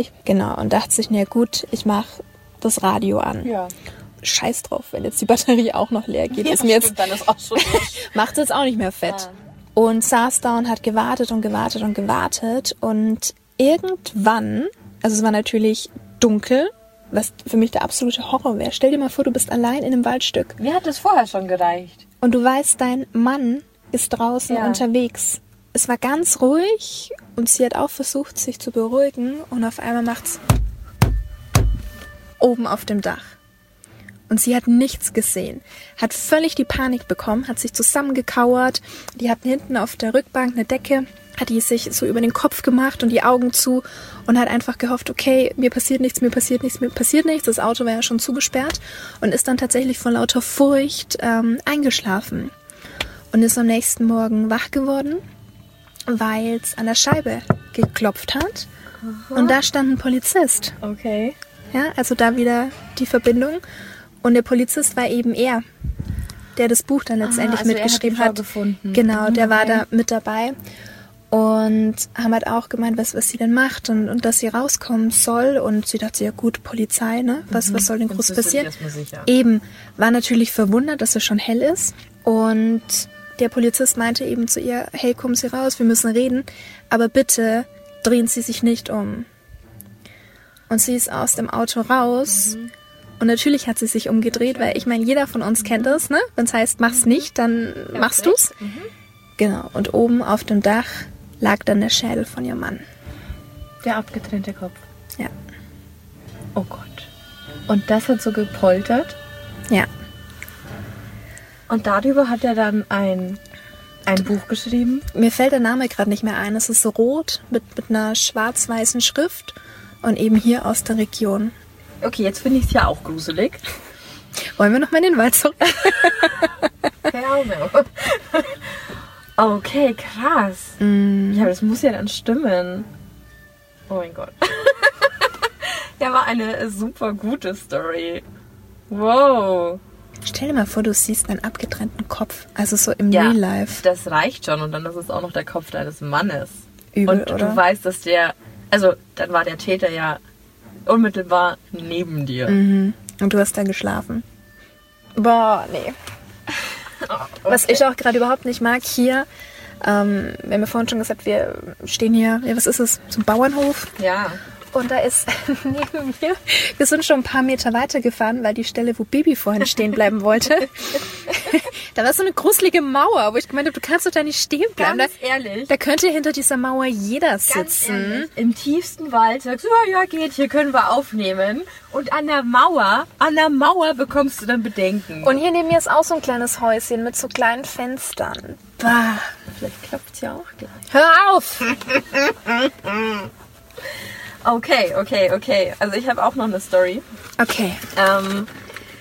dachte sich, na gut, ich mach das Radio an. Ja. Scheiß drauf, wenn jetzt die Batterie auch noch leer geht. Ja, ist mir jetzt, dann ist auch schon macht es auch nicht mehr fett. Ja. Und saß da und hat gewartet und gewartet und gewartet. Und irgendwann, also es war natürlich dunkel, was für mich der absolute Horror wäre. Stell dir mal vor, du bist allein in einem Waldstück. Mir hat es vorher schon gereicht. Und du weißt, dein Mann ist draußen unterwegs. Es war ganz ruhig und sie hat auch versucht, sich zu beruhigen. Und auf einmal macht's oben auf dem Dach. Und sie hat nichts gesehen, hat völlig die Panik bekommen, hat sich zusammengekauert. Die hatten hinten auf der Rückbank eine Decke, hat die sich so über den Kopf gemacht und die Augen zu und hat einfach gehofft, okay, mir passiert nichts. Das Auto war ja schon zugesperrt und ist dann tatsächlich vor lauter Furcht eingeschlafen. Und ist am nächsten Morgen wach geworden, weil es an der Scheibe geklopft hat. Aha. Und da stand ein Polizist. Okay. Ja, also da wieder die Verbindung. Und der Polizist war eben er, der das Buch dann letztendlich mitgeschrieben hat. Genau, der war da mit dabei. Und haben halt auch gemeint, was sie denn macht und dass sie rauskommen soll. Und sie dachte, ja gut, Polizei, ne? Was soll denn groß passieren? Eben, war natürlich verwundert, dass es schon hell ist. Und der Polizist meinte eben zu ihr, hey, kommen Sie raus, wir müssen reden. Aber bitte drehen Sie sich nicht um. Und sie ist aus dem Auto raus. Und natürlich hat sie sich umgedreht, weil ich meine, jeder von uns kennt das, ne? Wenn es heißt, mach's nicht, dann machst du's. Genau. Und oben auf dem Dach lag dann der Schädel von ihrem Mann. Der abgetrennte Kopf. Ja. Oh Gott. Und das hat so gepoltert? Ja. Und darüber hat er dann ein Buch geschrieben? Mir fällt der Name gerade nicht mehr ein. Es ist so rot mit einer schwarz-weißen Schrift und eben hier aus der Region. Okay, jetzt finde ich es ja auch gruselig. Wollen wir noch mal in den Wald zurück? Okay, krass. Ja, das muss ja dann stimmen. Oh mein Gott. Ja, war eine super gute Story. Wow. Stell dir mal vor, du siehst einen abgetrennten Kopf. Also so im Real Life. Das reicht schon. Und dann ist es auch noch der Kopf deines Mannes. Übel, und oder? Du weißt, dass dann war der Täter ja unmittelbar neben dir. Und du hast da geschlafen. Boah, nee. Okay. Was ich auch gerade überhaupt nicht mag, hier, wir haben ja vorhin schon gesagt, wir stehen hier, was ist es, zum Bauernhof? Ja. Und da ist neben mir, wir sind schon ein paar Meter weiter gefahren, weil die Stelle, wo Bibi vorhin stehen bleiben wollte, da war so eine gruselige Mauer, wo ich gemeint habe, du kannst doch da nicht stehen bleiben. Ganz ehrlich. Da könnte hinter dieser Mauer jeder sitzen. Ganz ehrlich, im tiefsten Wald sagst du, ja geht, hier können wir aufnehmen. Und an der Mauer bekommst du dann Bedenken. Und hier neben mir ist auch so ein kleines Häuschen mit so kleinen Fenstern. Bah. Vielleicht klappt es ja auch gleich. Hör auf! Okay. Also ich habe auch noch eine Story. Okay.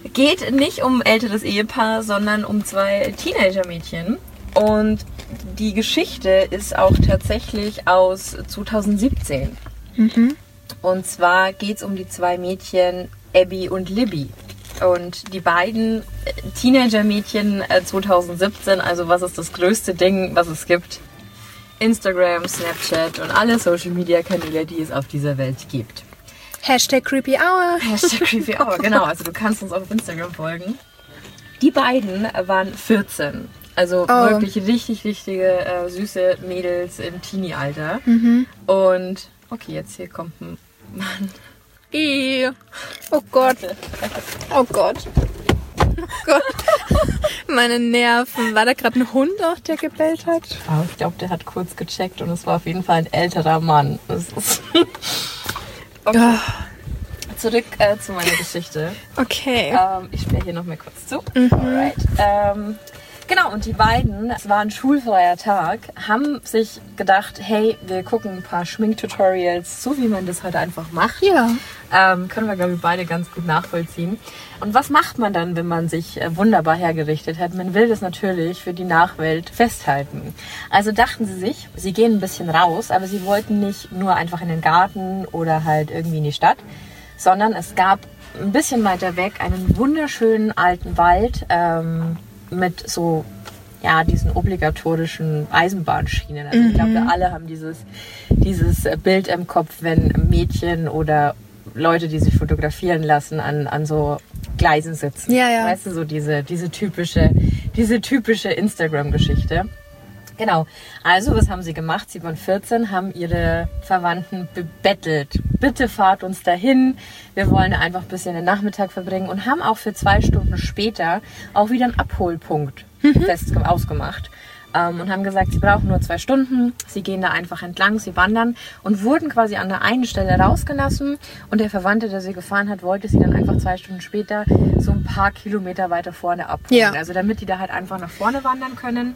Geht nicht um ein älteres Ehepaar, sondern um 2 Teenager-Mädchen. Und die Geschichte ist auch tatsächlich aus 2017. Und zwar geht es um die 2 Mädchen Abby und Libby. Und die beiden Teenager-Mädchen 2017, also was ist das größte Ding, was es gibt? Instagram, Snapchat und alle Social-Media-Kanäle, die es auf dieser Welt gibt. #CreepyHour. #CreepyHour, genau. Also du kannst uns auf Instagram folgen. Die beiden waren 14. Also wirklich richtige, süße Mädels im Teenie-Alter. Und, okay, jetzt hier kommt ein Mann. Oh Gott. Oh Gott. Oh Gott. Meine Nerven. War da gerade ein Hund auch, der gebellt hat? Oh, ich glaube, der hat kurz gecheckt und es war auf jeden Fall ein älterer Mann. Das ist okay. Zurück zu meiner Geschichte. Okay. Ich sperre hier noch mal kurz zu. Alright. Genau, und die beiden, es war ein schulfreier Tag, haben sich gedacht, hey, wir gucken ein paar Schminktutorials, so wie man das halt einfach macht. Ja. Können wir, glaube ich, beide ganz gut nachvollziehen. Und was macht man dann, wenn man sich wunderbar hergerichtet hat? Man will das natürlich für die Nachwelt festhalten. Also dachten sie sich, sie gehen ein bisschen raus, aber sie wollten nicht nur einfach in den Garten oder halt irgendwie in die Stadt, sondern es gab ein bisschen weiter weg einen wunderschönen alten Wald, mit so, ja, diesen obligatorischen Eisenbahnschienen. Also ich glaube, wir alle haben dieses Bild im Kopf, wenn Mädchen oder Leute, die sich fotografieren lassen, an so Gleisen sitzen. Ja, ja. Weißt du, so diese typische Instagram-Geschichte. Genau. Also, was haben sie gemacht? Sie waren 14, haben ihre Verwandten bebettelt. Bitte fahrt uns dahin. Wir wollen einfach ein bisschen den Nachmittag verbringen und haben auch für 2 Stunden später auch wieder einen Abholpunkt ausgemacht. Und haben gesagt, sie brauchen nur 2 Stunden. Sie gehen da einfach entlang, sie wandern und wurden quasi an der einen Stelle rausgelassen. Und der Verwandte, der sie gefahren hat, wollte sie dann einfach 2 Stunden später so ein paar Kilometer weiter vorne abholen. Ja. Also damit die da halt einfach nach vorne wandern können.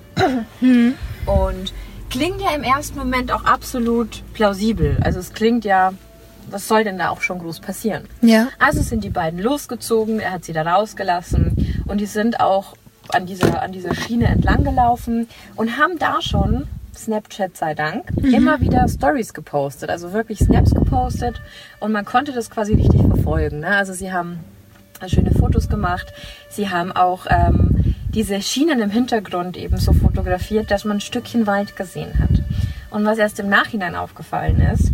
Und klingt ja im ersten Moment auch absolut plausibel. Also es klingt ja, was soll denn da auch schon groß passieren? Ja. Also sind die beiden losgezogen, er hat sie da rausgelassen und die sind auch an dieser Schiene entlang gelaufen und haben da schon, Snapchat sei Dank, immer wieder Stories gepostet, also wirklich Snaps gepostet und man konnte das quasi richtig verfolgen. Ne? Also sie haben schöne Fotos gemacht, sie haben auch diese Schienen im Hintergrund eben so fotografiert, dass man ein Stückchen Wald gesehen hat. Und was erst im Nachhinein aufgefallen ist,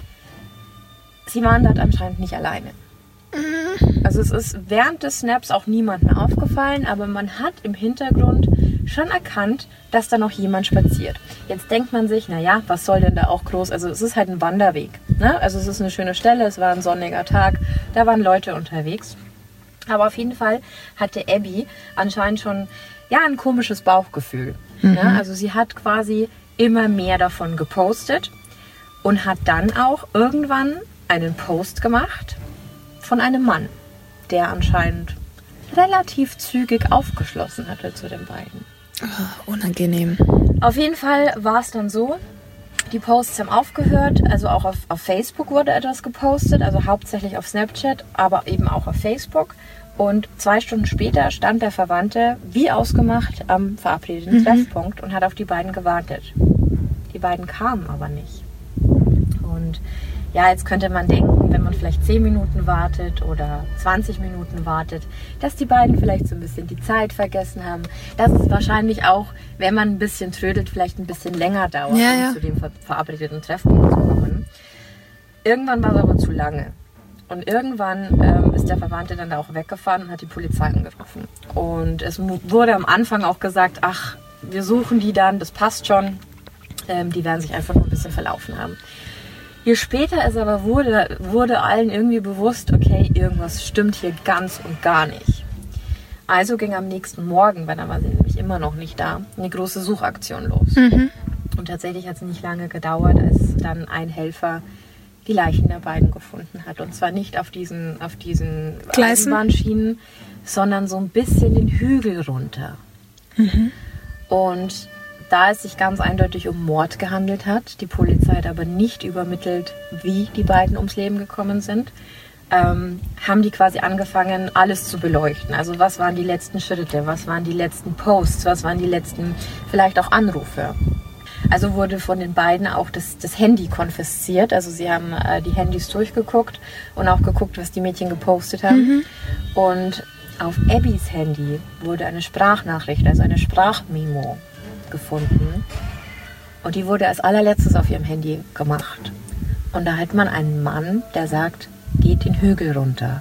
sie waren dort anscheinend nicht alleine. Also es ist während des Snaps auch niemandem aufgefallen, aber man hat im Hintergrund schon erkannt, dass da noch jemand spaziert. Jetzt denkt man sich, naja, was soll denn da auch groß, also es ist halt ein Wanderweg. Ne? Also es ist eine schöne Stelle, es war ein sonniger Tag, da waren Leute unterwegs. Aber auf jeden Fall hatte Abby anscheinend schon ein komisches Bauchgefühl. Ne? Also sie hat quasi immer mehr davon gepostet und hat dann auch irgendwann einen Post gemacht von einem Mann, der anscheinend relativ zügig aufgeschlossen hatte zu den beiden. Oh, unangenehm. Auf jeden Fall war es dann so, die Posts haben aufgehört, also auch auf Facebook wurde etwas gepostet, also hauptsächlich auf Snapchat, aber eben auch auf Facebook. Und 2 Stunden später stand der Verwandte, wie ausgemacht, am verabredeten Treffpunkt und hat auf die beiden gewartet. Die beiden kamen aber nicht. Und ja, jetzt könnte man denken, wenn man vielleicht 10 Minuten wartet oder 20 Minuten wartet, dass die beiden vielleicht so ein bisschen die Zeit vergessen haben. Dass es wahrscheinlich auch, wenn man ein bisschen trödelt, vielleicht ein bisschen länger dauert, um zu dem verabredeten Treffpunkt zu kommen. Irgendwann war es aber zu lange. Und irgendwann ist der Verwandte dann da auch weggefahren und hat die Polizei angerufen. Und es wurde am Anfang auch gesagt, ach, wir suchen die dann, das passt schon. Die werden sich einfach nur ein bisschen verlaufen haben. Je später es aber wurde allen irgendwie bewusst, okay, irgendwas stimmt hier ganz und gar nicht. Also ging am nächsten Morgen, weil da war sie nämlich immer noch nicht da, eine große Suchaktion los. Und tatsächlich hat es nicht lange gedauert, als dann ein Helfer die Leichen der beiden gefunden hat. Und zwar nicht auf diesen Eisenbahnschienen, sondern so ein bisschen den Hügel runter. Und da es sich ganz eindeutig um Mord gehandelt hat, die Polizei hat aber nicht übermittelt, wie die beiden ums Leben gekommen sind, haben die quasi angefangen, alles zu beleuchten. Also was waren die letzten Schritte, was waren die letzten Posts, was waren die letzten vielleicht auch Anrufe. Also wurde von den beiden auch das Handy konfisziert. Also sie haben die Handys durchgeguckt und auch geguckt, was die Mädchen gepostet haben. Und auf Abbys Handy wurde eine Sprachnachricht, also eine Sprachmemo gefunden. Und die wurde als allerletztes auf ihrem Handy gemacht. Und da hat man einen Mann, der sagt, geht den Hügel runter.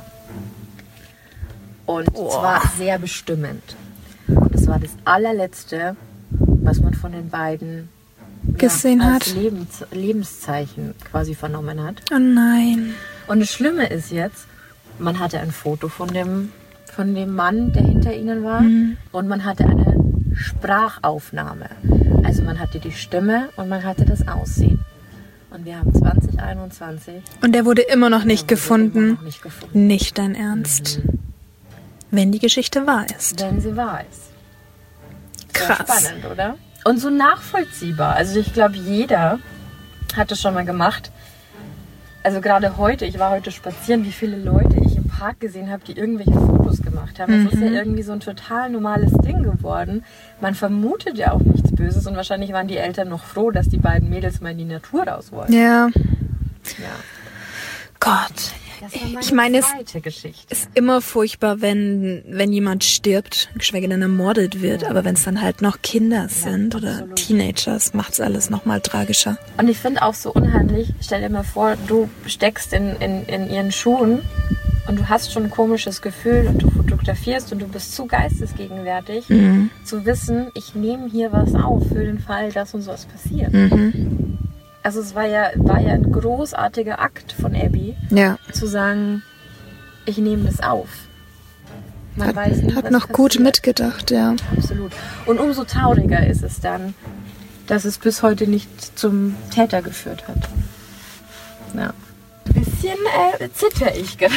Und zwar sehr bestimmend. Und das war das allerletzte, was man von den beiden gesehen als hat. Lebenszeichen quasi vernommen hat. Oh nein. Und das Schlimme ist jetzt, man hatte ein Foto von dem Mann, der hinter ihnen war. Und man hatte eine Sprachaufnahme. Also man hatte die Stimme und man hatte das Aussehen. Und wir haben 2021. Und der wurde immer noch nicht gefunden. Immer noch nicht gefunden. Nicht dein Ernst. Wenn die Geschichte wahr ist. Wenn sie wahr ist. Sehr Krass. spannend, oder? Und so nachvollziehbar. Also ich glaube, jeder hat das schon mal gemacht. Also gerade heute, ich war heute spazieren, wie viele Leute ich im Park gesehen habe, die irgendwelche Fotos gemacht haben. Das ist ja irgendwie so ein total normales Ding geworden. Man vermutet ja auch nichts Böses und wahrscheinlich waren die Eltern noch froh, dass die beiden Mädels mal in die Natur raus wollten. Ja. Ja. Gott. Das war Ich meine, es zweite Geschichte. ist immer furchtbar, wenn jemand stirbt, geschweige denn ermordet wird. Aber wenn es dann halt noch Kinder sind oder absolut. Teenagers, macht es alles noch mal tragischer. Und ich finde auch so unheimlich, stell dir mal vor, du steckst in ihren Schuhen und du hast schon ein komisches Gefühl und du fotografierst und du bist zu geistesgegenwärtig, zu wissen, ich nehme hier was auf für den Fall, dass uns was passiert. Also es war ja ein großartiger Akt von Abby, Ja. zu sagen, ich nehme das auf. Man weiß nicht, Hat was noch gut passiert. mitgedacht, ja. Absolut. Und umso trauriger ist es dann, dass es bis heute nicht zum Täter geführt hat. Ja. Ein bisschen zitter ich gerade.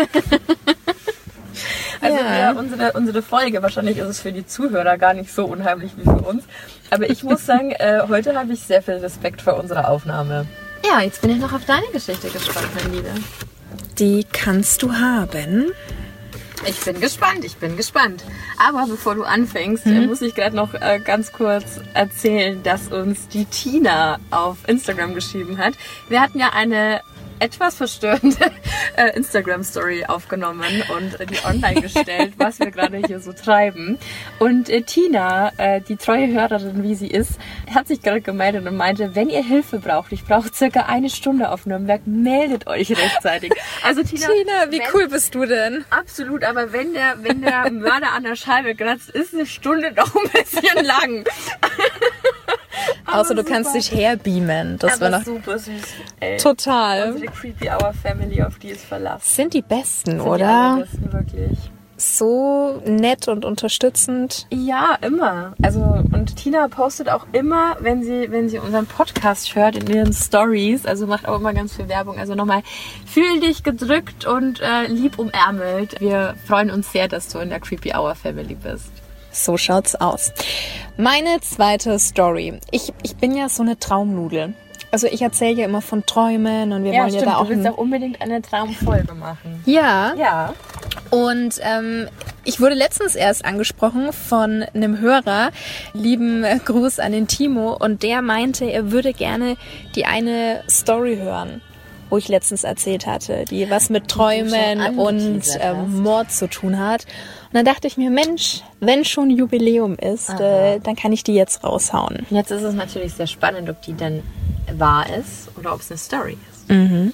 Also Ja. unsere Folge, wahrscheinlich ist es für die Zuhörer gar nicht so unheimlich wie für uns. Aber ich muss sagen, heute habe ich sehr viel Respekt vor unserer Aufnahme. Ja, jetzt bin ich noch auf deine Geschichte gespannt, mein Lieber. Die kannst du haben. Ich bin gespannt. Aber bevor du anfängst, muss ich gerade noch ganz kurz erzählen, dass uns die Tina auf Instagram geschrieben hat. Wir hatten ja eine etwas verstörende Instagram-Story aufgenommen und die online gestellt, was wir gerade hier so treiben. Und Tina, die treue Hörerin, wie sie ist, hat sich gerade gemeldet und meinte, wenn ihr Hilfe braucht, ich brauche circa 1 Stunde auf Nürnberg, meldet euch rechtzeitig. Also Tina, Wie cool bist du denn? absolut, aber wenn der Mörder an der Scheibe kratzt, ist 1 Stunde doch ein bisschen lang. Außer du super. kannst dich herbeamen. Das wäre Aber noch super süß. Ey. total. Unsere Creepy Hour Family, auf die ist Verlass. Sind die Besten, Sind die oder? allerbesten, wirklich. So nett und unterstützend. Ja, immer. Also, und Tina postet auch immer, wenn sie unseren Podcast hört, in ihren Stories, also macht auch immer ganz viel Werbung. Also nochmal, fühl dich gedrückt und lieb umärmelt. Wir freuen uns sehr, dass du in der Creepy Hour Family bist. So schaut's aus. Meine zweite Story. Ich bin ja so eine Traumnudel. Also ich erzähle ja immer von Träumen und wir wollen ja da auch... Du willst auch unbedingt eine Traumfolge machen. Ja, Ja. und ich wurde letztens erst angesprochen von einem Hörer, lieben Gruß an den Timo, und der meinte, er würde gerne die eine Story hören, wo ich letztens erzählt hatte, die was mit Träumen schon und angeteasert hast. Mord zu tun hat. Und dann dachte ich mir, Mensch, wenn schon Jubiläum ist, dann kann ich die jetzt raushauen. Jetzt ist es natürlich sehr spannend, ob die dann wahr ist oder ob es eine Story ist.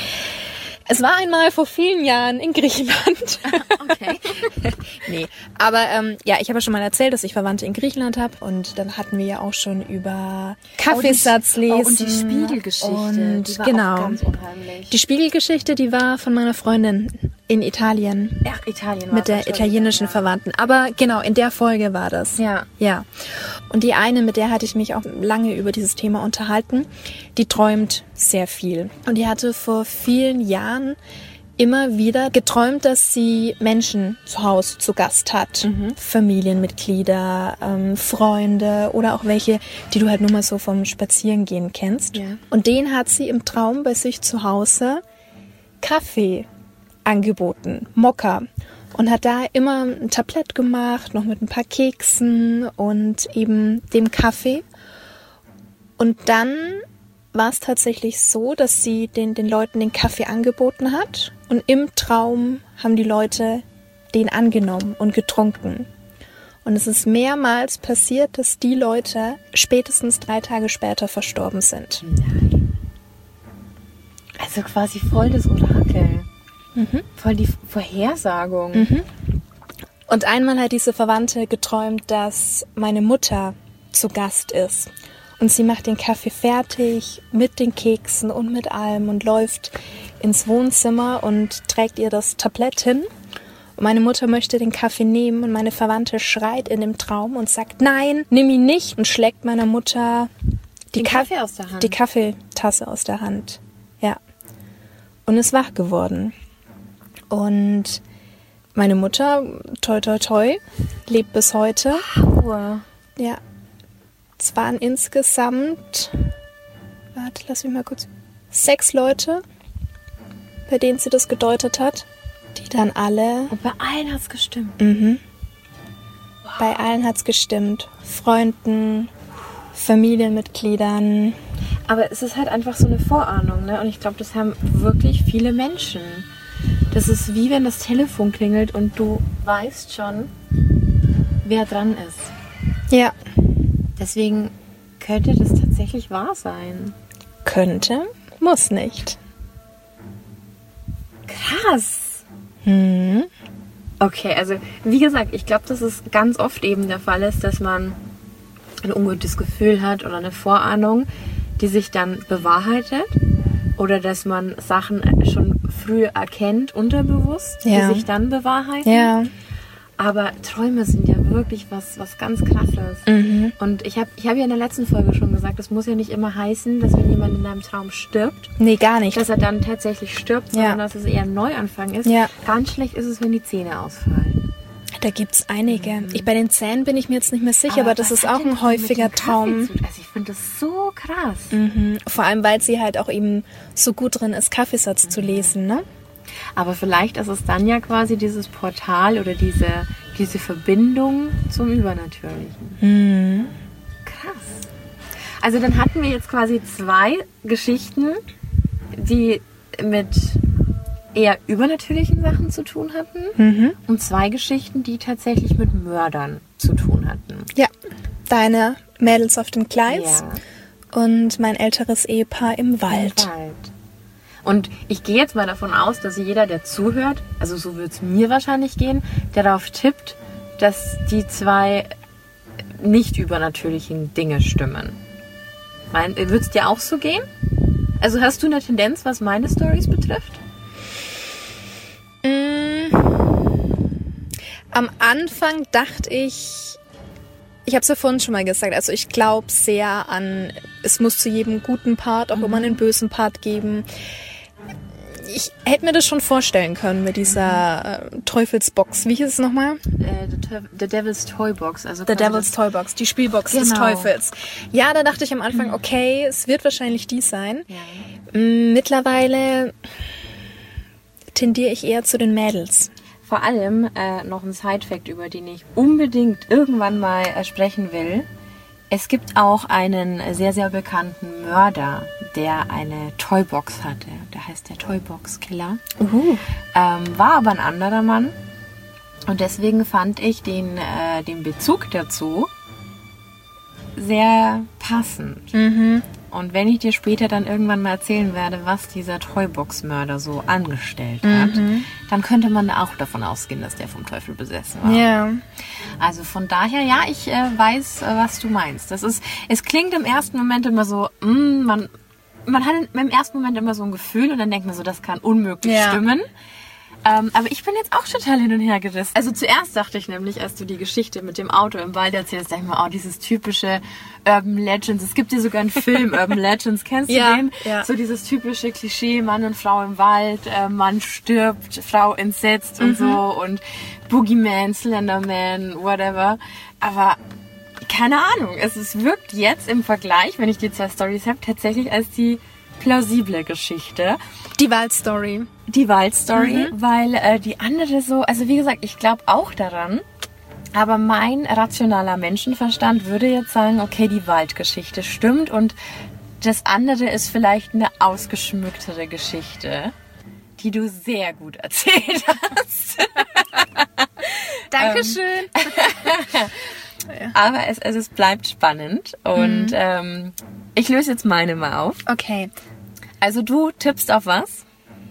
Es war einmal vor vielen Jahren in Griechenland. Okay. Nee, aber ja, ich habe ja schon mal erzählt, dass ich Verwandte in Griechenland habe, und dann hatten wir ja auch schon über Kaffeesatz lesen. und die Spiegelgeschichte, Und die war genau. auch ganz unheimlich. Die Spiegelgeschichte, die war von meiner Freundin in Italien Ach, Italien war mit der italienischen Verwandten. Aber genau, in der Folge war das. Ja. Ja. Und die eine, mit der hatte ich mich auch lange über dieses Thema unterhalten, die träumt sehr viel. Und die hatte vor vielen Jahren immer wieder geträumt, dass sie Menschen zu Hause zu Gast hat. Familienmitglieder, Freunde oder auch welche, die du halt nur mal so vom Spazierengehen kennst. Ja. Und denen hat sie im Traum bei sich zu Hause Kaffee angeboten, Mokka. Und hat da immer ein Tablett gemacht, noch mit ein paar Keksen und eben dem Kaffee. Und dann war es tatsächlich so, dass sie den Leuten den Kaffee angeboten hat. Und im Traum haben die Leute den angenommen und getrunken. Und es ist mehrmals passiert, dass die Leute spätestens 3 Tage später verstorben sind. Nein. Also quasi voll das Orakel. Voll die Vorhersagung. Und einmal hat diese Verwandte geträumt, dass meine Mutter zu Gast ist. Und sie macht den Kaffee fertig mit den Keksen und mit allem und läuft ins Wohnzimmer und trägt ihr das Tablett hin. Und meine Mutter möchte den Kaffee nehmen und meine Verwandte schreit in dem Traum und sagt, nein, nimm ihn nicht, und schlägt meiner Mutter Den Kaffee aus der Hand. die Kaffeetasse aus der Hand. Ja. Und ist wach geworden. Und meine Mutter, toi toi toi, lebt bis heute. Wow. Ja. Es waren insgesamt, lass mich mal kurz, 6 Leute, bei denen sie das gedeutet hat, die dann alle, Und bei allen hat's gestimmt. bei allen hat's gestimmt. Freunden, Familienmitgliedern. Aber es ist halt einfach so eine Vorahnung, ne? Und ich glaube, das haben wirklich viele Menschen. Das ist wie wenn das Telefon klingelt und du weißt schon, wer dran ist. Ja. Deswegen könnte das tatsächlich wahr sein. Könnte, muss nicht. Krass. Okay, also wie gesagt, ich glaube, dass es ganz oft eben der Fall ist, dass man ein ungutes Gefühl hat oder eine Vorahnung, die sich dann bewahrheitet. Oder dass man Sachen schon früh erkennt, unterbewusst, Ja. die sich dann bewahrheiten. Ja. Aber Träume sind ja wirklich was ganz Krasses. Und ich hab ja in der letzten Folge schon gesagt, es muss ja nicht immer heißen, dass wenn jemand in deinem Traum stirbt, Nee, gar nicht. dass er dann tatsächlich stirbt, Ja. sondern dass es eher ein Neuanfang ist. Ja. Ganz schlecht ist es, wenn die Zähne ausfallen. Da gibt's einige. Bei den Zähnen bin ich mir jetzt nicht mehr sicher, aber das was ist hat auch denn ein das mit häufiger dem Kaffee Traum. zu tun? Also ich finde das so krass. Vor allem, weil sie halt auch eben so gut drin ist, Kaffeesatz zu lesen, ne? Aber vielleicht ist es dann ja quasi dieses Portal oder diese Verbindung zum Übernatürlichen. Krass. Also dann hatten wir jetzt quasi 2 Geschichten, die mit eher übernatürlichen Sachen zu tun hatten und 2 Geschichten, die tatsächlich mit Mördern zu tun hatten. Ja. Deine Mädels auf dem Gleis Ja. und mein älteres Ehepaar im Wald. Und ich gehe jetzt mal davon aus, dass jeder, der zuhört, also so wird es mir wahrscheinlich gehen, der darauf tippt, dass die 2 nicht übernatürlichen Dinge stimmen. Wird es dir auch so gehen? Also hast du eine Tendenz, was meine Storys betrifft? Am Anfang dachte ich habe es ja vorhin schon mal gesagt, also ich glaube sehr an, es muss zu jedem guten Part auch immer einen bösen Part geben. Ich hätte mir das schon vorstellen können mit dieser Teufelsbox. Wie hieß es nochmal? The Devil's Toy Box. Also The Devil's Toy Box, die Spielbox des Genau. Teufels. Ja, da dachte ich am Anfang, okay, es wird wahrscheinlich die sein. Ja. Mittlerweile tendiere ich eher zu den Mädels. Vor allem noch ein Side-Fact, über den ich unbedingt irgendwann mal sprechen will. Es gibt auch einen sehr, sehr bekannten Mörder, der eine Toybox hatte. Der heißt der Toybox-Killer. War aber ein anderer Mann. Und deswegen fand ich den Bezug dazu sehr passend. Und wenn ich dir später dann irgendwann mal erzählen werde, was dieser Toybox-Mörder so angestellt hat, dann könnte man auch davon ausgehen, dass der vom Teufel besessen war. Ja. Also von daher, ja, ich weiß, was du meinst. Es klingt im ersten Moment immer so, man hat im ersten Moment immer so ein Gefühl und dann denkt man so, das kann unmöglich stimmen. Aber ich bin jetzt auch total hin und her gerissen. Also zuerst dachte ich nämlich, als du die Geschichte mit dem Auto im Wald erzählst, dachte ich mir, dieses typische Urban Legends. Es gibt ja sogar einen Film, Urban Legends. Kennst du den? Ja. So dieses typische Klischee, Mann und Frau im Wald, Mann stirbt, Frau entsetzt und so und Boogeyman, Slenderman, whatever. Aber keine Ahnung, es wirkt jetzt im Vergleich, wenn ich die 2 Storys habe, tatsächlich als die plausible Geschichte. Die Waldstory. Weil die andere so, also wie gesagt, ich glaube auch daran, aber mein rationaler Menschenverstand würde jetzt sagen, okay, die Waldgeschichte stimmt und das andere ist vielleicht eine ausgeschmücktere Geschichte, die du sehr gut erzählt hast. Dankeschön. Aber es bleibt spannend und ich löse jetzt meine mal auf. Okay. Also du tippst auf was?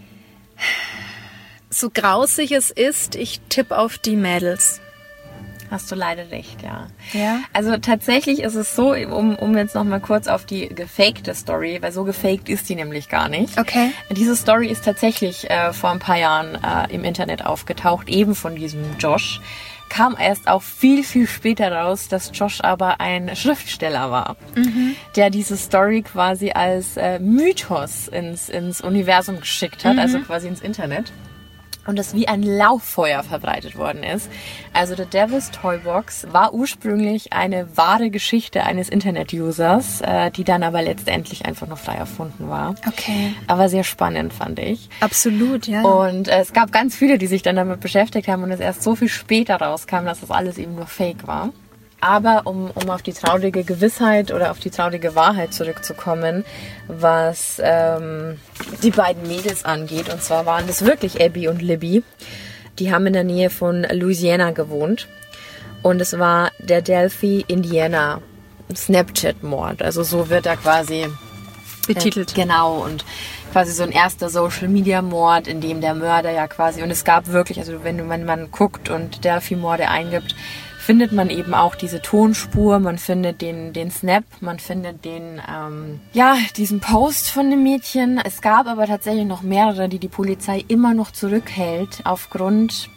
So grausig es ist, ich tippe auf die Mädels. Hast du leider recht, ja. Ja? Also tatsächlich ist es so, um jetzt noch mal kurz auf die gefakte Story, weil so gefaked ist die nämlich gar nicht. Okay. Diese Story ist tatsächlich vor ein paar Jahren im Internet aufgetaucht, eben von diesem Josh. Kam erst auch viel, viel später raus, dass Josh aber ein Schriftsteller war, der diese Story quasi als Mythos ins Universum geschickt hat, also quasi ins Internet. Und das wie ein Lauffeuer verbreitet worden ist. Also The Devil's Toy Box war ursprünglich eine wahre Geschichte eines Internet-Users, die dann aber letztendlich einfach nur frei erfunden war. Okay. Aber sehr spannend, fand ich. Absolut, ja. Und es gab ganz viele, die sich dann damit beschäftigt haben und es erst so viel später rauskam, dass das alles eben nur Fake war. Aber um auf die traurige Gewissheit oder auf die traurige Wahrheit zurückzukommen, was die beiden Mädels angeht, und zwar waren das wirklich Abby und Libby, die haben in der Nähe von Louisiana gewohnt und es war der Delphi Indiana Snapchat-Mord, also so wird er quasi betitelt. Genau, und quasi so ein erster Social-Media-Mord, in dem der Mörder ja quasi, und es gab wirklich, also wenn man guckt und Delphi-Morde eingibt, findet man eben auch diese Tonspur, man findet den Snap, man findet diesen Post von dem Mädchen. Es gab aber tatsächlich noch mehrere, die Polizei immer noch zurückhält, aufgrund,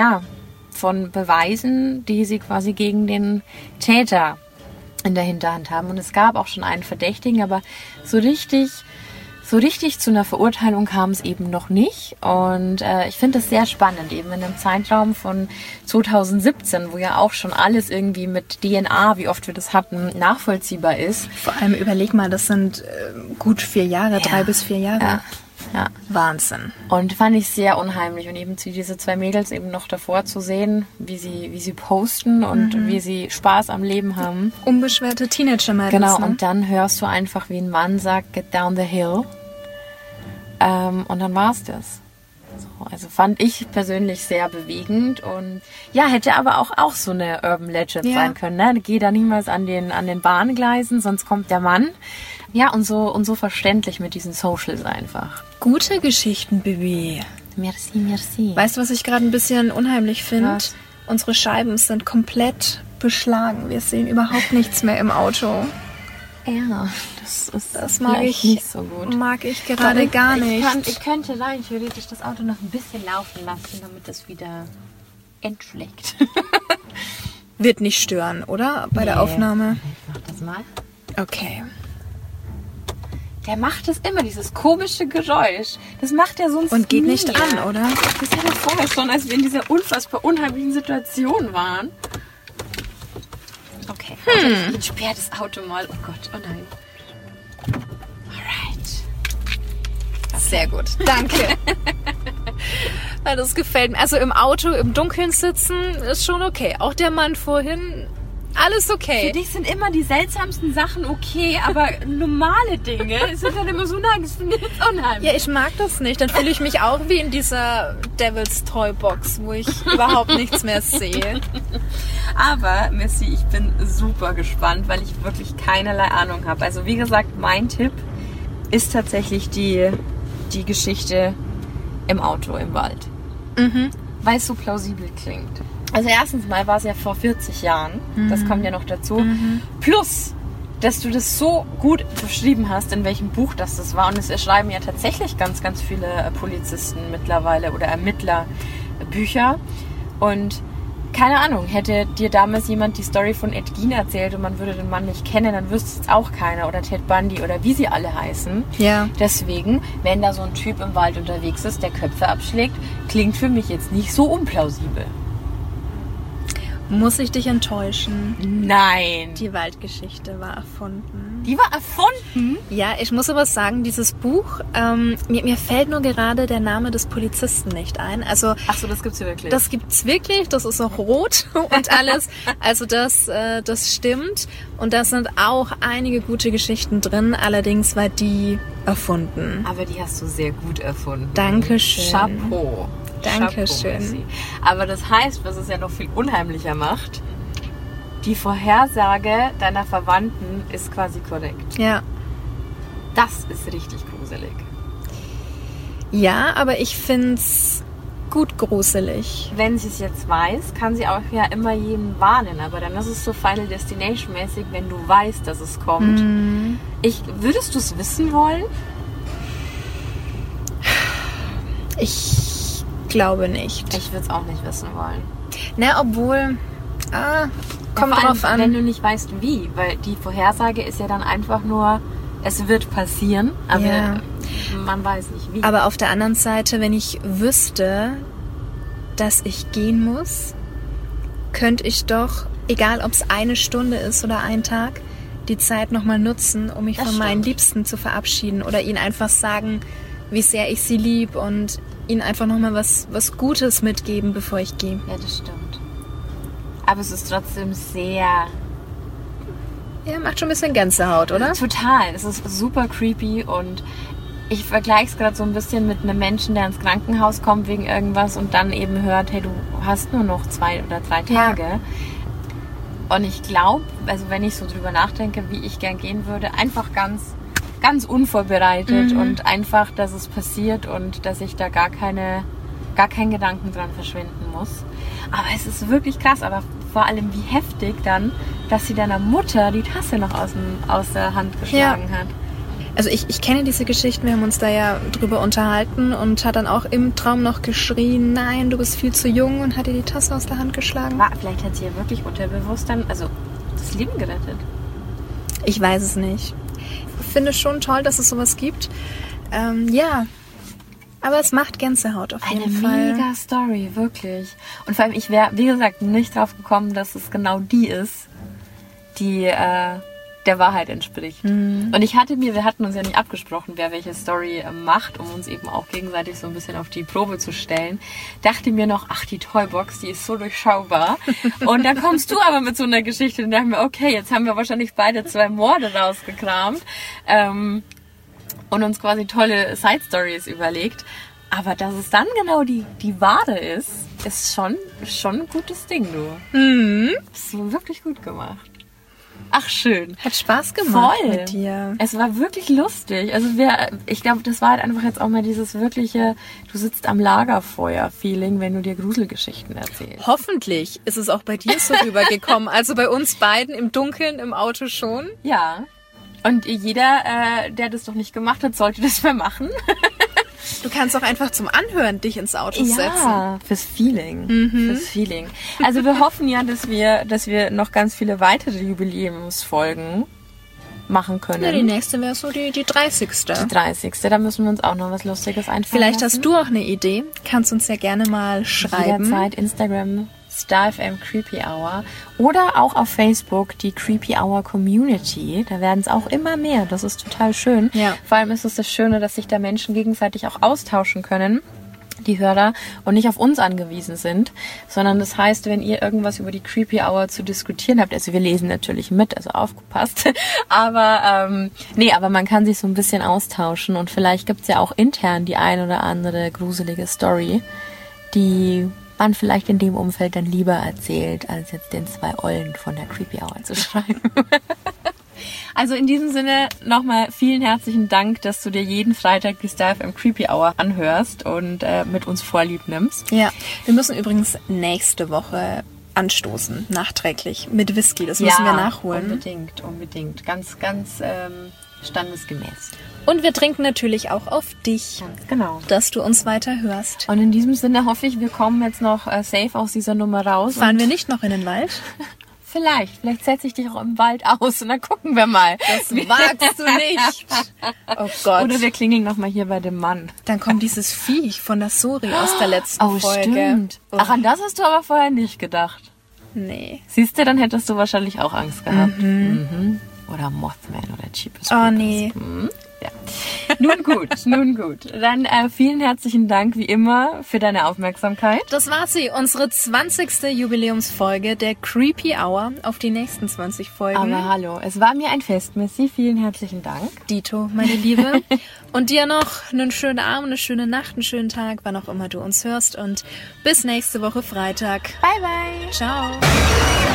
von Beweisen, die sie quasi gegen den Täter in der Hinterhand haben. Und es gab auch schon einen Verdächtigen, aber so richtig zu einer Verurteilung kam es eben noch nicht. Und ich finde das sehr spannend, eben in einem Zeitraum von 2017, wo ja auch schon alles irgendwie mit DNA, wie oft wir das hatten, nachvollziehbar ist. Vor allem überleg mal, das sind gut 4 Jahre, 3 bis 4 Jahre. Ja. Wahnsinn. Und fand ich sehr unheimlich. Und eben diese 2 Mädels eben noch davor zu sehen, wie sie posten und wie sie Spaß am Leben haben. Unbeschwerte Teenager-Mädels. Genau, ne? und dann hörst du einfach, wie ein Mann sagt, get down the hill. Und dann war's das. So, also fand ich persönlich sehr bewegend und hätte aber auch so eine Urban Legend sein können. Ne? Geh da niemals an den Bahngleisen, sonst kommt der Mann. Ja, und so verständlich mit diesen Socials einfach. Gute Geschichten, Baby. Merci, merci. Weißt du, was ich gerade ein bisschen unheimlich finde? Was? Unsere Scheiben sind komplett beschlagen. Wir sehen überhaupt nichts mehr im Auto. Ja, das mag ich nicht so gut. Mag ich gerade gar nicht. Ich könnte rein theoretisch das Auto noch ein bisschen laufen lassen, damit es wieder entschlägt. Wird nicht stören, oder? Bei der Aufnahme. Ich mach das mal. Okay. Der macht das immer, dieses komische Geräusch. Das macht er sonst Und geht nie. nicht an, oder? Das hat er vorher schon, als wir in dieser unfassbar unheimlichen Situation waren. Okay, also ich sperre das Auto mal. Oh Gott, oh nein. Alright. Sehr gut, danke. Das gefällt mir. Also im Auto, im Dunkeln sitzen, ist schon okay. Auch der Mann vorhin, alles okay. Für dich sind immer die seltsamsten Sachen okay, aber normale Dinge sind dann immer so, nein, das finde ich jetzt unheimlich. Ja, ich mag das nicht. Dann fühle ich mich auch wie in dieser Devil's Toy Box, wo ich überhaupt nichts mehr sehe. Aber, Missy, ich bin super gespannt, weil ich wirklich keinerlei Ahnung habe. Also wie gesagt, mein Tipp ist tatsächlich die Geschichte im Auto, im Wald. Weil es so plausibel klingt. Also erstens mal war es ja vor 40 Jahren. Das kommt ja noch dazu. Plus, dass du das so gut beschrieben hast, in welchem Buch das war. Und es schreiben ja tatsächlich ganz, ganz viele Polizisten mittlerweile oder Ermittler Bücher. Und keine Ahnung, hätte dir damals jemand die Story von Ed Gein erzählt und man würde den Mann nicht kennen, dann wüsste es jetzt auch keiner. Oder Ted Bundy oder wie sie alle heißen. Ja. Deswegen, wenn da so ein Typ im Wald unterwegs ist, der Köpfe abschlägt, klingt für mich jetzt nicht so unplausibel. muss ich dich enttäuschen. Nein. Die Waldgeschichte war erfunden. Die war erfunden? Ja, ich muss aber sagen, dieses Buch, mir fällt nur gerade der Name des Polizisten nicht ein. Also, Ach so, das gibt's hier wirklich. das gibt's wirklich, das ist auch rot und alles. Also das stimmt. Und da sind auch einige gute Geschichten drin. Allerdings war die erfunden. Aber die hast du sehr gut erfunden. Dankeschön. Chapeau. Dankeschön. Chapeau, Messi. Aber das heißt, was es ja noch viel unheimlicher macht, die Vorhersage deiner Verwandten ist quasi korrekt. Ja. Das ist richtig gruselig. Ja, aber ich find's gut gruselig. Wenn sie es jetzt weiß, kann sie auch ja immer jeden warnen. Aber dann ist es so Final Destination mäßig, wenn du weißt, dass es kommt. Würdest du es wissen wollen? Ich glaube nicht. Ich würde es auch nicht wissen wollen. Na, obwohl... kommt Vor allem, drauf an. wenn du nicht weißt, wie. Weil die Vorhersage ist ja dann einfach nur, es wird passieren, aber Ja. man weiß nicht wie. Aber auf der anderen Seite, wenn ich wüsste, dass ich gehen muss, könnte ich doch, egal ob es eine Stunde ist oder ein Tag, die Zeit nochmal nutzen, um mich Das von meinen stimmt. Liebsten zu verabschieden oder ihnen einfach sagen, wie sehr ich sie lieb und ihnen einfach nochmal was Gutes mitgeben, bevor ich gehe. Ja, das stimmt. Aber es ist trotzdem sehr... Ja, macht schon ein bisschen Gänsehaut, oder? Total. Es ist super creepy und ich vergleiche es gerade so ein bisschen mit einem Menschen, der ins Krankenhaus kommt wegen irgendwas und dann eben hört, hey, du hast nur noch 2 oder 3 Tage. Und ich glaube, also wenn ich so drüber nachdenke, wie ich gern gehen würde, einfach ganz unvorbereitet und einfach, dass es passiert und dass ich da gar keinen Gedanken dran verschwenden muss. Aber es ist wirklich krass, aber vor allem wie heftig dann, dass sie deiner Mutter die Tasse noch aus der Hand geschlagen hat. Also ich kenne diese Geschichten, wir haben uns da ja drüber unterhalten und hat dann auch im Traum noch geschrien, nein, du bist viel zu jung und hat ihr die Tasse aus der Hand geschlagen. Vielleicht hat sie ja wirklich unterbewusst dann, also das Leben gerettet. Ich weiß es nicht. Ich finde schon toll, dass es sowas gibt. Ja, aber es macht Gänsehaut auf jeden Fall. Mega Story, wirklich. Und vor allem, ich wäre, wie gesagt, nicht drauf gekommen, dass es genau die ist, die der Wahrheit entspricht. Und wir hatten uns ja nicht abgesprochen, wer welche Story macht, um uns eben auch gegenseitig so ein bisschen auf die Probe zu stellen. Dachte mir noch, ach, die Toybox, die ist so durchschaubar. Und dann kommst du aber mit so einer Geschichte und dachte mir, okay, jetzt haben wir wahrscheinlich beide 2 Morde rausgekramt. Und uns quasi tolle Side-Stories überlegt. Aber dass es dann genau die wahre ist schon ein gutes Ding, du. Hast du wirklich gut gemacht. Ach, schön. Hat Spaß gemacht Voll. mit dir. Es war wirklich lustig. Also ich glaube, das war halt einfach jetzt auch mal dieses wirkliche, du sitzt am Lagerfeuer-Feeling, wenn du dir Gruselgeschichten erzählst. Hoffentlich ist es auch bei dir so rübergekommen. Also bei uns beiden im Dunkeln im Auto schon. Ja. Und jeder, der das doch nicht gemacht hat, sollte das mal machen. Du kannst auch einfach zum Anhören dich ins Auto setzen. Ja, fürs Feeling. Fürs Feeling. Also wir hoffen ja, dass wir noch ganz viele weitere Jubiläumsfolgen machen können. Ja, die nächste wäre so die 30. Die 30. Da müssen wir uns auch noch was Lustiges einfallen Vielleicht lassen. hast du auch eine Idee. Kannst uns ja gerne mal schreiben. Jederzeit Instagram StarFM Creepy Hour oder auch auf Facebook die Creepy Hour Community. Da werden es auch immer mehr. Das ist total schön. Ja. Vor allem ist es das Schöne, dass sich da Menschen gegenseitig auch austauschen können, die Hörer, und nicht auf uns angewiesen sind, sondern das heißt, wenn ihr irgendwas über die Creepy Hour zu diskutieren habt, also wir lesen natürlich mit, also aufgepasst, aber man kann sich so ein bisschen austauschen und vielleicht gibt's ja auch intern die ein oder andere gruselige Story, die man vielleicht in dem Umfeld dann lieber erzählt, als jetzt den 2 Ollen von der Creepy Hour zu schreiben. Also in diesem Sinne nochmal vielen herzlichen Dank, dass du dir jeden Freitag die StarFM Creepy Hour anhörst und mit uns Vorlieb nimmst. Ja, wir müssen übrigens nächste Woche anstoßen, nachträglich, mit Whisky. Das müssen wir nachholen. Unbedingt. Ganz standesgemäß. Und wir trinken natürlich auch auf dich, Genau. dass du uns weiter hörst. Und in diesem Sinne hoffe ich, wir kommen jetzt noch safe aus dieser Nummer raus. Fahren wir nicht noch in den Wald? Vielleicht setze ich dich auch im Wald aus und dann gucken wir mal. Das wagst du nicht. Oh Gott. Oder wir klingeln nochmal hier bei dem Mann. Dann kommt dieses Viech von der Suri aus der letzten Folge. Stimmt. Oh. Ach, an das hast du aber vorher nicht gedacht. Nee. Siehst du, dann hättest du wahrscheinlich auch Angst gehabt. Mhm. Oder Mothman oder Jeepers Creepers. Oh, nee. Ja. Nun gut. Dann vielen herzlichen Dank wie immer für deine Aufmerksamkeit. Das war sie, unsere 20. Jubiläumsfolge der Creepy Hour. Auf die nächsten 20 Folgen. Aber hallo, es war mir ein Fest, Missy. Vielen herzlichen Dank. Dito, meine Liebe. Und dir noch einen schönen Abend, eine schöne Nacht, einen schönen Tag, wann auch immer du uns hörst. Und bis nächste Woche Freitag. Bye, bye. Ciao.